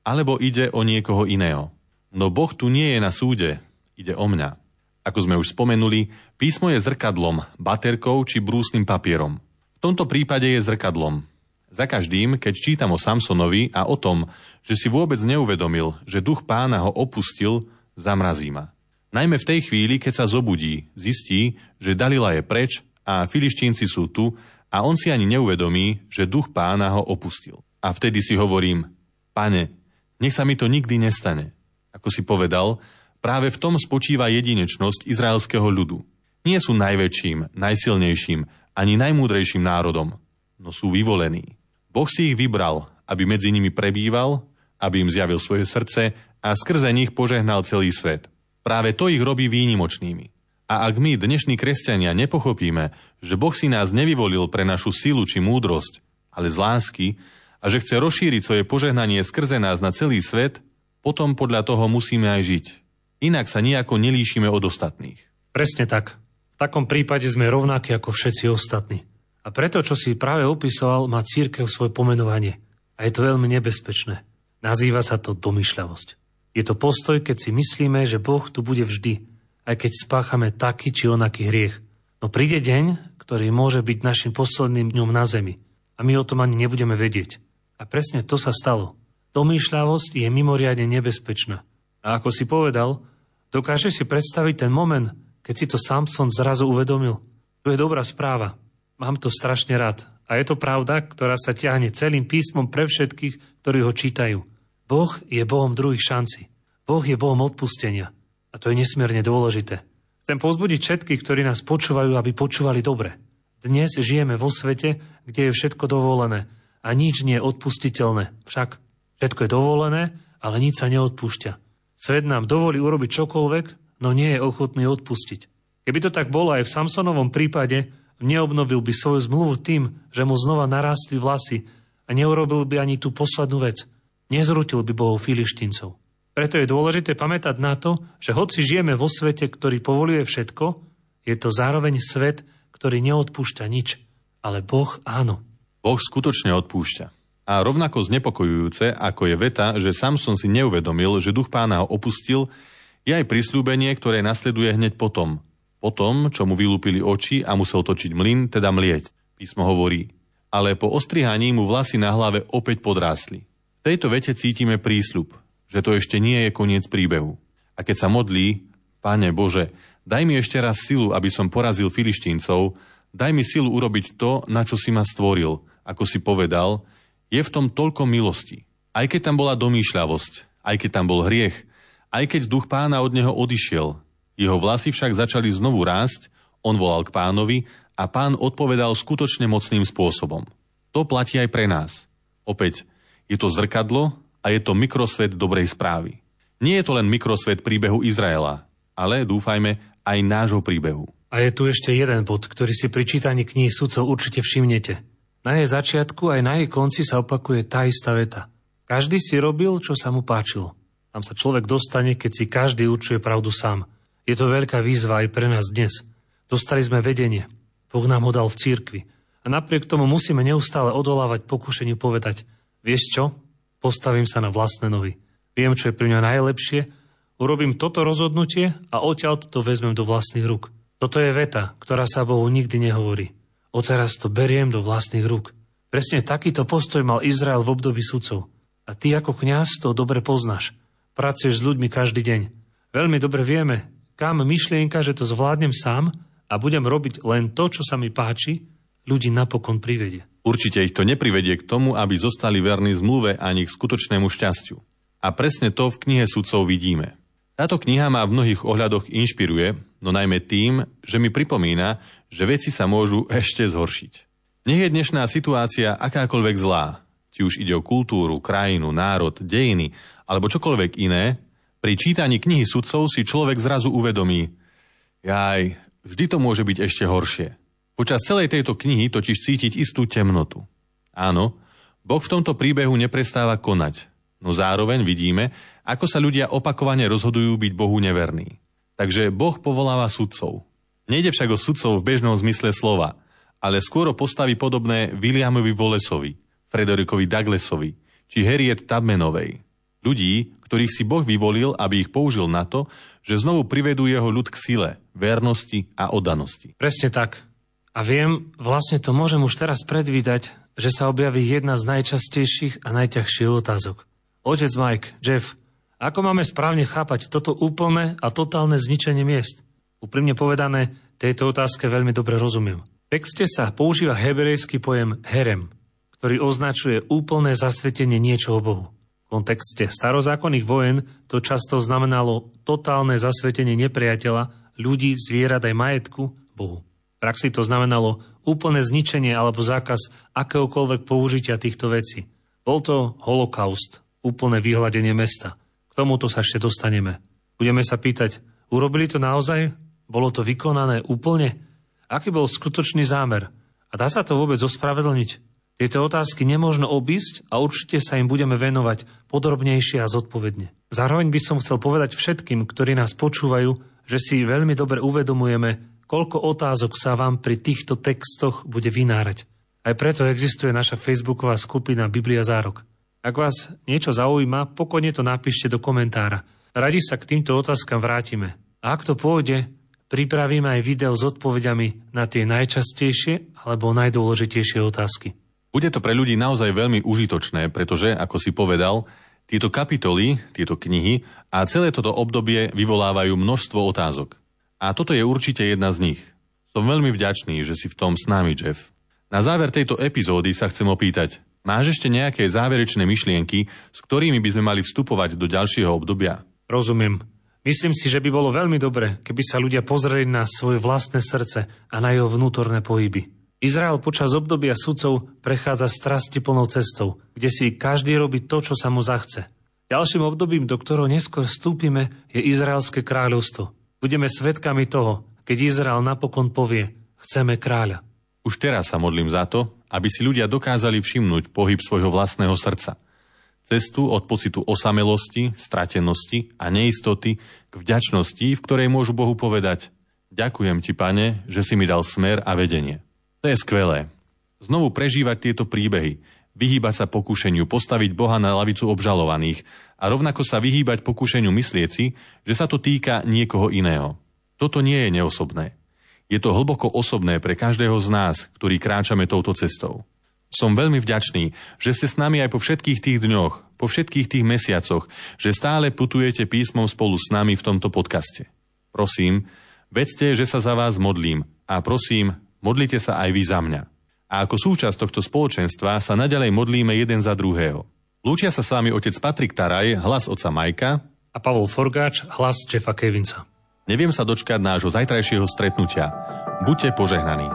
alebo ide o niekoho iného. No Boh tu nie je na súde, ide o mňa. Ako sme už spomenuli, písmo je zrkadlom, baterkou či brúsnym papierom. V tomto prípade je zrkadlom. Za každým, keď čítam o Samsonovi a o tom, že si vôbec neuvedomil, že duch Pána ho opustil, zamrazí ma. Najmä v tej chvíli, keď sa zobudí, zistí, že Dalila je preč a Filištínci sú tu a on si ani neuvedomí, že duch Pána ho opustil. A vtedy si hovorím, Pane, nech sa mi to nikdy nestane. Ako si povedal, práve v tom spočíva jedinečnosť izraelského ľudu. Nie sú najväčším, najsilnejším, ani najmúdrejším národom, no sú vyvolení. Boh si ich vybral, aby medzi nimi prebýval, aby im zjavil svoje srdce a skrze nich požehnal celý svet. Práve to ich robí výnimočnými. A ak my, dnešní kresťania, nepochopíme, že Boh si nás nevyvolil pre našu silu či múdrosť, ale z lásky, a že chce rozšíriť svoje požehnanie skrze nás na celý svet, potom podľa toho musíme aj žiť. Inak sa nijako nelíšime od ostatných. Presne tak. V takom prípade sme rovnakí ako všetci ostatní. A preto, čo si práve opisoval, má cirkev svoje pomenovanie. A je to veľmi nebezpečné. Nazýva sa to domýšľavosť. Je to postoj, keď si myslíme, že Boh tu bude vždy, aj keď spáchame taký či onaký hriech. No príde deň, ktorý môže byť našim posledným dňom na zemi. A my o tom ani nebudeme vedieť. A presne to sa stalo. Domýšľavosť je mimoriadne nebezpečná. A ako si povedal, dokáže si predstaviť ten moment, keď si to Samson zrazu uvedomil. To je dobrá správa. Mám to strašne rád. A je to pravda, ktorá sa ťahne celým písmom pre všetkých, ktorí ho čítajú. Boh je Bohom druhých šancí. Boh je Bohom odpustenia. A to je nesmierne dôležité. Chcem povzbudiť všetkých, ktorí nás počúvajú, aby počúvali dobre. Dnes žijeme vo svete, kde je všetko dovolené a nič nie je odpustiteľné. Však všetko je dovolené, ale nič sa neodpúšťa. Svet nám dovolí urobiť čokoľvek, no nie je ochotný odpustiť. Keby to tak bolo aj v Samsonovom prípade, neobnovil by svoju zmluvu tým, že mu znova narástli vlasy a neurobil by ani tú poslednú vec. Nezrutil by Bohov Filištíncov. Preto je dôležité pamätať na to, že hoci žijeme vo svete, ktorý povoľuje všetko, je to zároveň svet, ktorý neodpúšťa nič. Ale Boh áno. Boh skutočne odpúšťa. A rovnako znepokojujúce, ako je veta, že Samson si neuvedomil, že duch Pána ho opustil, je aj prisľúbenie, ktoré nasleduje hneď potom. Potom, čo mu vylúpili oči a musel točiť mlyn, teda mlieť. Písmo hovorí, ale po ostrihaní mu vlasy na hlave opäť podrástli. V tejto vete cítime prísľub, že to ešte nie je koniec príbehu. A keď sa modlí, Pane Bože, daj mi ešte raz silu, aby som porazil Filištíncov, daj mi silu urobiť to, na čo si ma stvoril, ako si povedal, je v tom toľko milosti. Aj keď tam bola domýšľavosť, aj keď tam bol hriech, aj keď duch Pána od neho odišiel, jeho vlasy však začali znovu rásť, on volal k Pánovi a Pán odpovedal skutočne mocným spôsobom. To platí aj pre nás. Opäť, je to zrkadlo a je to mikrosvet dobrej správy. Nie je to len mikrosvet príbehu Izraela, ale dúfajme aj nášho príbehu. A je tu ešte jeden bod, ktorý si pri čítaní kníh sudcov určite všimnete. Na jej začiatku aj na jej konci sa opakuje tá istá veta. Každý si robil, čo sa mu páčilo. Tam sa človek dostane, keď si každý určuje pravdu sám. Je to veľká výzva aj pre nás dnes. Dostali sme vedenie. Boh nám ho dal v cirkvi. A napriek tomu musíme neustále odolávať pokušeniu povedať, vieš čo? Postavím sa na vlastné nohy. Viem, čo je pri mňa najlepšie, urobím toto rozhodnutie a odtiaľ to vezmem do vlastných rúk. Toto je veta, ktorá sa Bohu nikdy nehovorí. Odteraz to beriem do vlastných rúk. Presne takýto postoj mal Izrael v období sudcov. A ty ako kňaz to dobre poznáš. Pracuješ s ľuďmi každý deň. Veľmi dobre vieme, kam myšlienka, že to zvládnem sám a budem robiť len to, čo sa mi páči, ľudí napokon privedie. Určite ich to neprivedie k tomu, aby zostali verní zmluve ani k skutočnému šťastiu. A presne to v knihe sudcov vidíme. Táto kniha ma v mnohých ohľadoch inšpiruje, no najmä tým, že mi pripomína, že veci sa môžu ešte zhoršiť. Nech je dnešná situácia akákoľvek zlá, či už ide o kultúru, krajinu, národ, dejiny alebo čokoľvek iné, pri čítaní knihy sudcov si človek zrazu uvedomí, jaj, vždy to môže byť ešte horšie. Počas celej tejto knihy totiž cítiť istú temnotu. Áno, Boh v tomto príbehu neprestáva konať, no zároveň vidíme, ako sa ľudia opakovane rozhodujú byť Bohu neverní. Takže Boh povoláva sudcov. Nejde však o sudcov v bežnom zmysle slova, ale skôr o postavy podobné Williamovi Wallaceovi, Frederickovi Douglassovi či Harriet Tubmanovej. Ľudí, ktorých si Boh vyvolil, aby ich použil na to, že znovu privedú jeho ľud k sile, vernosti a oddanosti. Presne tak. A viem, vlastne to môžem už teraz predvídať, že sa objaví jedna z najčastejších a najťažších otázok. Otec Mike, Jeff, ako máme správne chápať toto úplné a totálne zničenie miest? Úprimne povedané, tejto otázke veľmi dobre rozumiem. V texte sa používa hebrejský pojem herem, ktorý označuje úplné zasvetenie niečoho Bohu. V kontexte starozákonných vojen to často znamenalo totálne zasvetenie nepriateľa, ľudí, zvierat aj majetku Bohu. V praxi to znamenalo úplné zničenie alebo zákaz akéhokoľvek použitia týchto vecí. Bol to holokaust, úplné vyhladenie mesta. K tomuto sa ešte dostaneme. Budeme sa pýtať, urobili to naozaj? Bolo to vykonané úplne? Aký bol skutočný zámer? A dá sa to vôbec ospravedlniť? Tieto otázky nemôžno obísť a určite sa im budeme venovať podrobnejšie a zodpovedne. Zároveň by som chcel povedať všetkým, ktorí nás počúvajú, že si veľmi dobre uvedomujeme, koľko otázok sa vám pri týchto textoch bude vynárať. Aj preto existuje naša facebooková skupina Biblia Zárok. Ak vás niečo zaujíma, pokojne to napíšte do komentára. Radi sa k týmto otázkam vrátime. A ak to pôjde, pripravíme aj video s odpovediami na tie najčastejšie alebo najdôležitejšie otázky. Bude to pre ľudí naozaj veľmi užitočné, pretože, ako si povedal, tieto kapitoly, tieto knihy a celé toto obdobie vyvolávajú množstvo otázok. A toto je určite jedna z nich. Som veľmi vďačný, že si v tom s nami, Jeff. Na záver tejto epizódy sa chcem opýtať, máš ešte nejaké záverečné myšlienky, s ktorými by sme mali vstupovať do ďalšieho obdobia? Rozumiem. Myslím si, že by bolo veľmi dobre, keby sa ľudia pozreli na svoje vlastné srdce a na jeho vnútorné pohyby. Izrael počas obdobia sudcov prechádza strastiplnou cestou, kde si každý robí to, čo sa mu zachce. Ďalším obdobím, do ktorého neskôr vstúpime, je Izraelské kráľovstvo. Budeme svedkami toho, keď Izrael napokon povie, chceme kráľa. Už teraz sa modlím za to, aby si ľudia dokázali všimnúť pohyb svojho vlastného srdca. Cestu od pocitu osamelosti, stratenosti a neistoty k vďačnosti, v ktorej môžu Bohu povedať, ďakujem ti, Pane, že si mi dal smer a vedenie. To je skvelé. Znovu prežívať tieto príbehy, vyhýbať sa pokušeniu, postaviť Boha na lavicu obžalovaných a rovnako sa vyhýbať pokušeniu myslieť si, že sa to týka niekoho iného. Toto nie je neosobné. Je to hlboko osobné pre každého z nás, ktorí kráčame touto cestou. Som veľmi vďačný, že ste s nami aj po všetkých tých dňoch, po všetkých tých mesiacoch, že stále putujete písmom spolu s nami v tomto podcaste. Prosím, vedzte, že sa za vás modlím a prosím, modlite sa aj vy za mňa. A ako súčasť tohto spoločenstva sa naďalej modlíme jeden za druhého. Lúčia sa s vami otec Patrik Taraj, hlas otca Majka a Pavol Forgáč, hlas Jeffa Kevinsa. Neviem sa dočkať nášho zajtrajšieho stretnutia. Buďte požehnaní.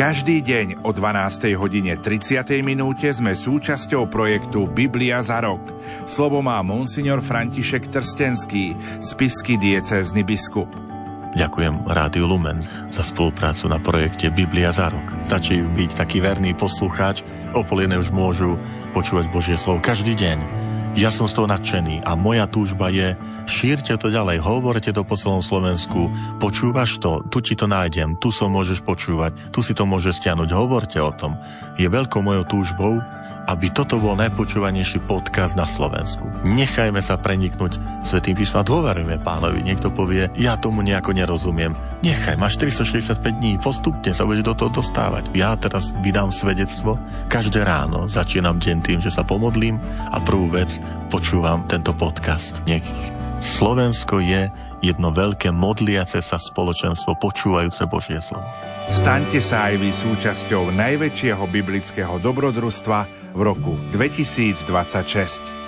Každý deň o dvanástej hodine tridsiatej minúte sme súčasťou projektu Biblia za rok. Slovo má monsignor František Trstenský, spišský diecézny biskup. Ďakujem Rádiu Lumen za spoluprácu na projekte Biblia za rok. Stačí byť taký verný poslucháč, opolené už môžu počúvať Božie slovo každý deň. Ja som z toho nadšený a moja túžba je, šírte to ďalej, hovorte to po celom Slovensku, počúvaš to, tu ti to nájdem, tu som môžeš počúvať, tu si to môžeš stiahnuť, hovorte o tom. Je veľkou mojou túžbou, aby toto bol najpočúvanejší podcast na Slovensku. Nechajme sa preniknúť Svätým písmom a dôverujme Pánovi. Niekto povie, ja tomu nejako nerozumiem. Nechaj, máš tristošesťdesiatpäť dní, postupne sa budeš do toho dostávať. Ja teraz vydám svedectvo. Každé ráno začínam deň tým, že sa pomodlím a prvú vec počúvam tento podcast. Nech Slovensko je jedno veľké modliace sa spoločenstvo, počúvajúce Božie slovo. Staňte sa aj vy súčasťou najväčšieho biblického dobrodružstva v roku dvetisícdvadsaťšesť.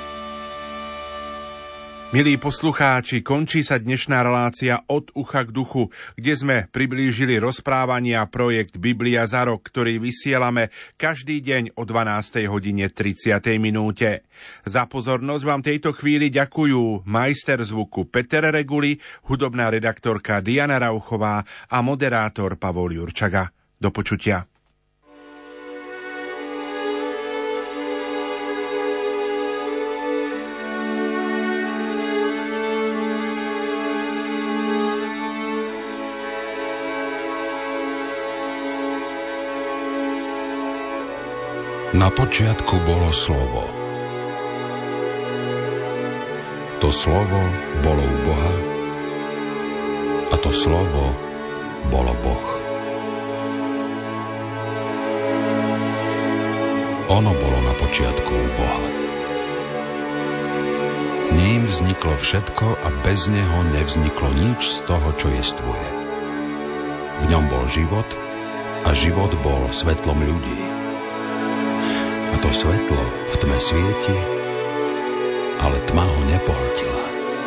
Milí poslucháči, končí sa dnešná relácia Od ucha k duchu, kde sme priblížili rozprávania projekt Biblia za rok, ktorý vysielame každý deň o dvanástej hodine tridsiatej minúte. Za pozornosť vám tejto chvíli ďakujú majster zvuku Peter Reguli, hudobná redaktorka Diana Rauchová a moderátor Pavol Jurčaga. Do počutia. Na počiatku bolo slovo. To slovo bolo u Boha a to slovo bolo Boh. Ono bolo na počiatku u Boha. Ním vzniklo všetko a bez neho nevzniklo nič z toho, čo jestvuje. V ňom bol život a život bol svetlom ľudí. A to svetlo v tme svieti, ale tma ho nepohltila.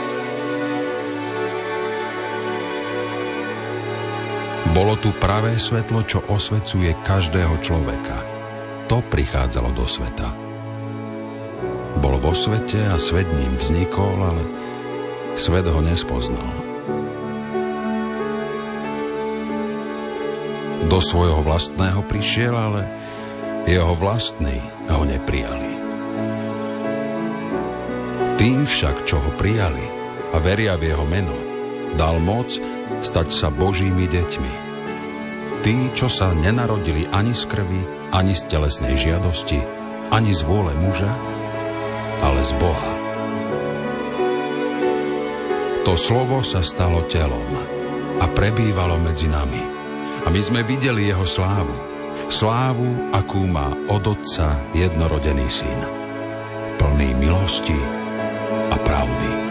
Bolo tu pravé svetlo, čo osvecuje každého človeka. To prichádzalo do sveta. Bol vo svete a svet ním vznikol, ale svet ho nespoznal. Do svojho vlastného prišiel, ale jeho vlastní ho neprijali. Tým však, čo ho prijali a veria v jeho meno, dal moc stať sa Božími deťmi. Tí, čo sa nenarodili ani z krvi, ani z telesnej žiadosti, ani z vôle muža, ale z Boha. To slovo sa stalo telom a prebývalo medzi nami. A my sme videli jeho slávu. Slávu, akú má od Otca jednorodený syn, plný milosti a pravdy.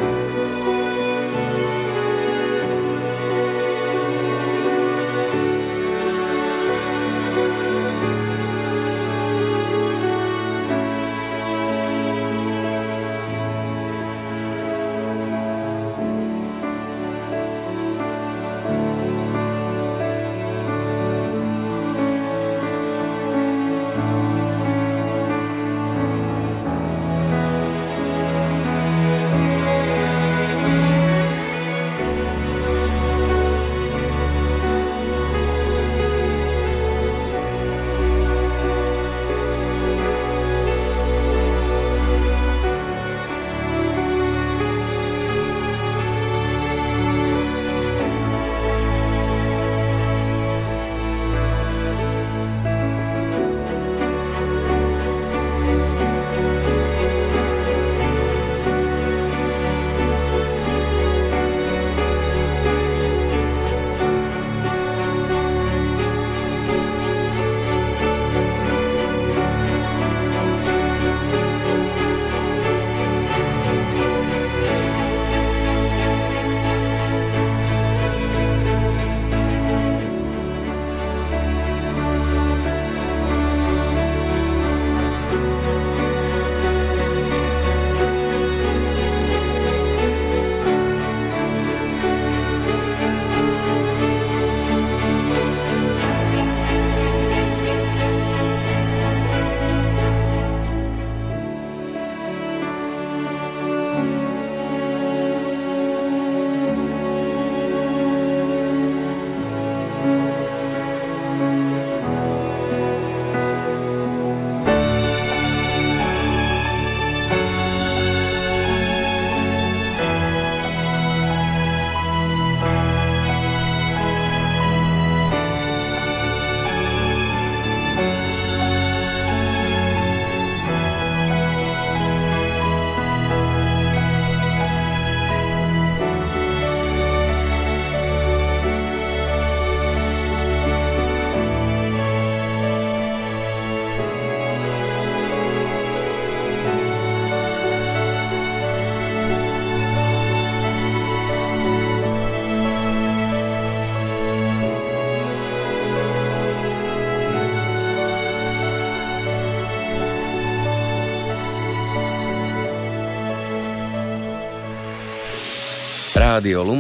Rádio Lumen.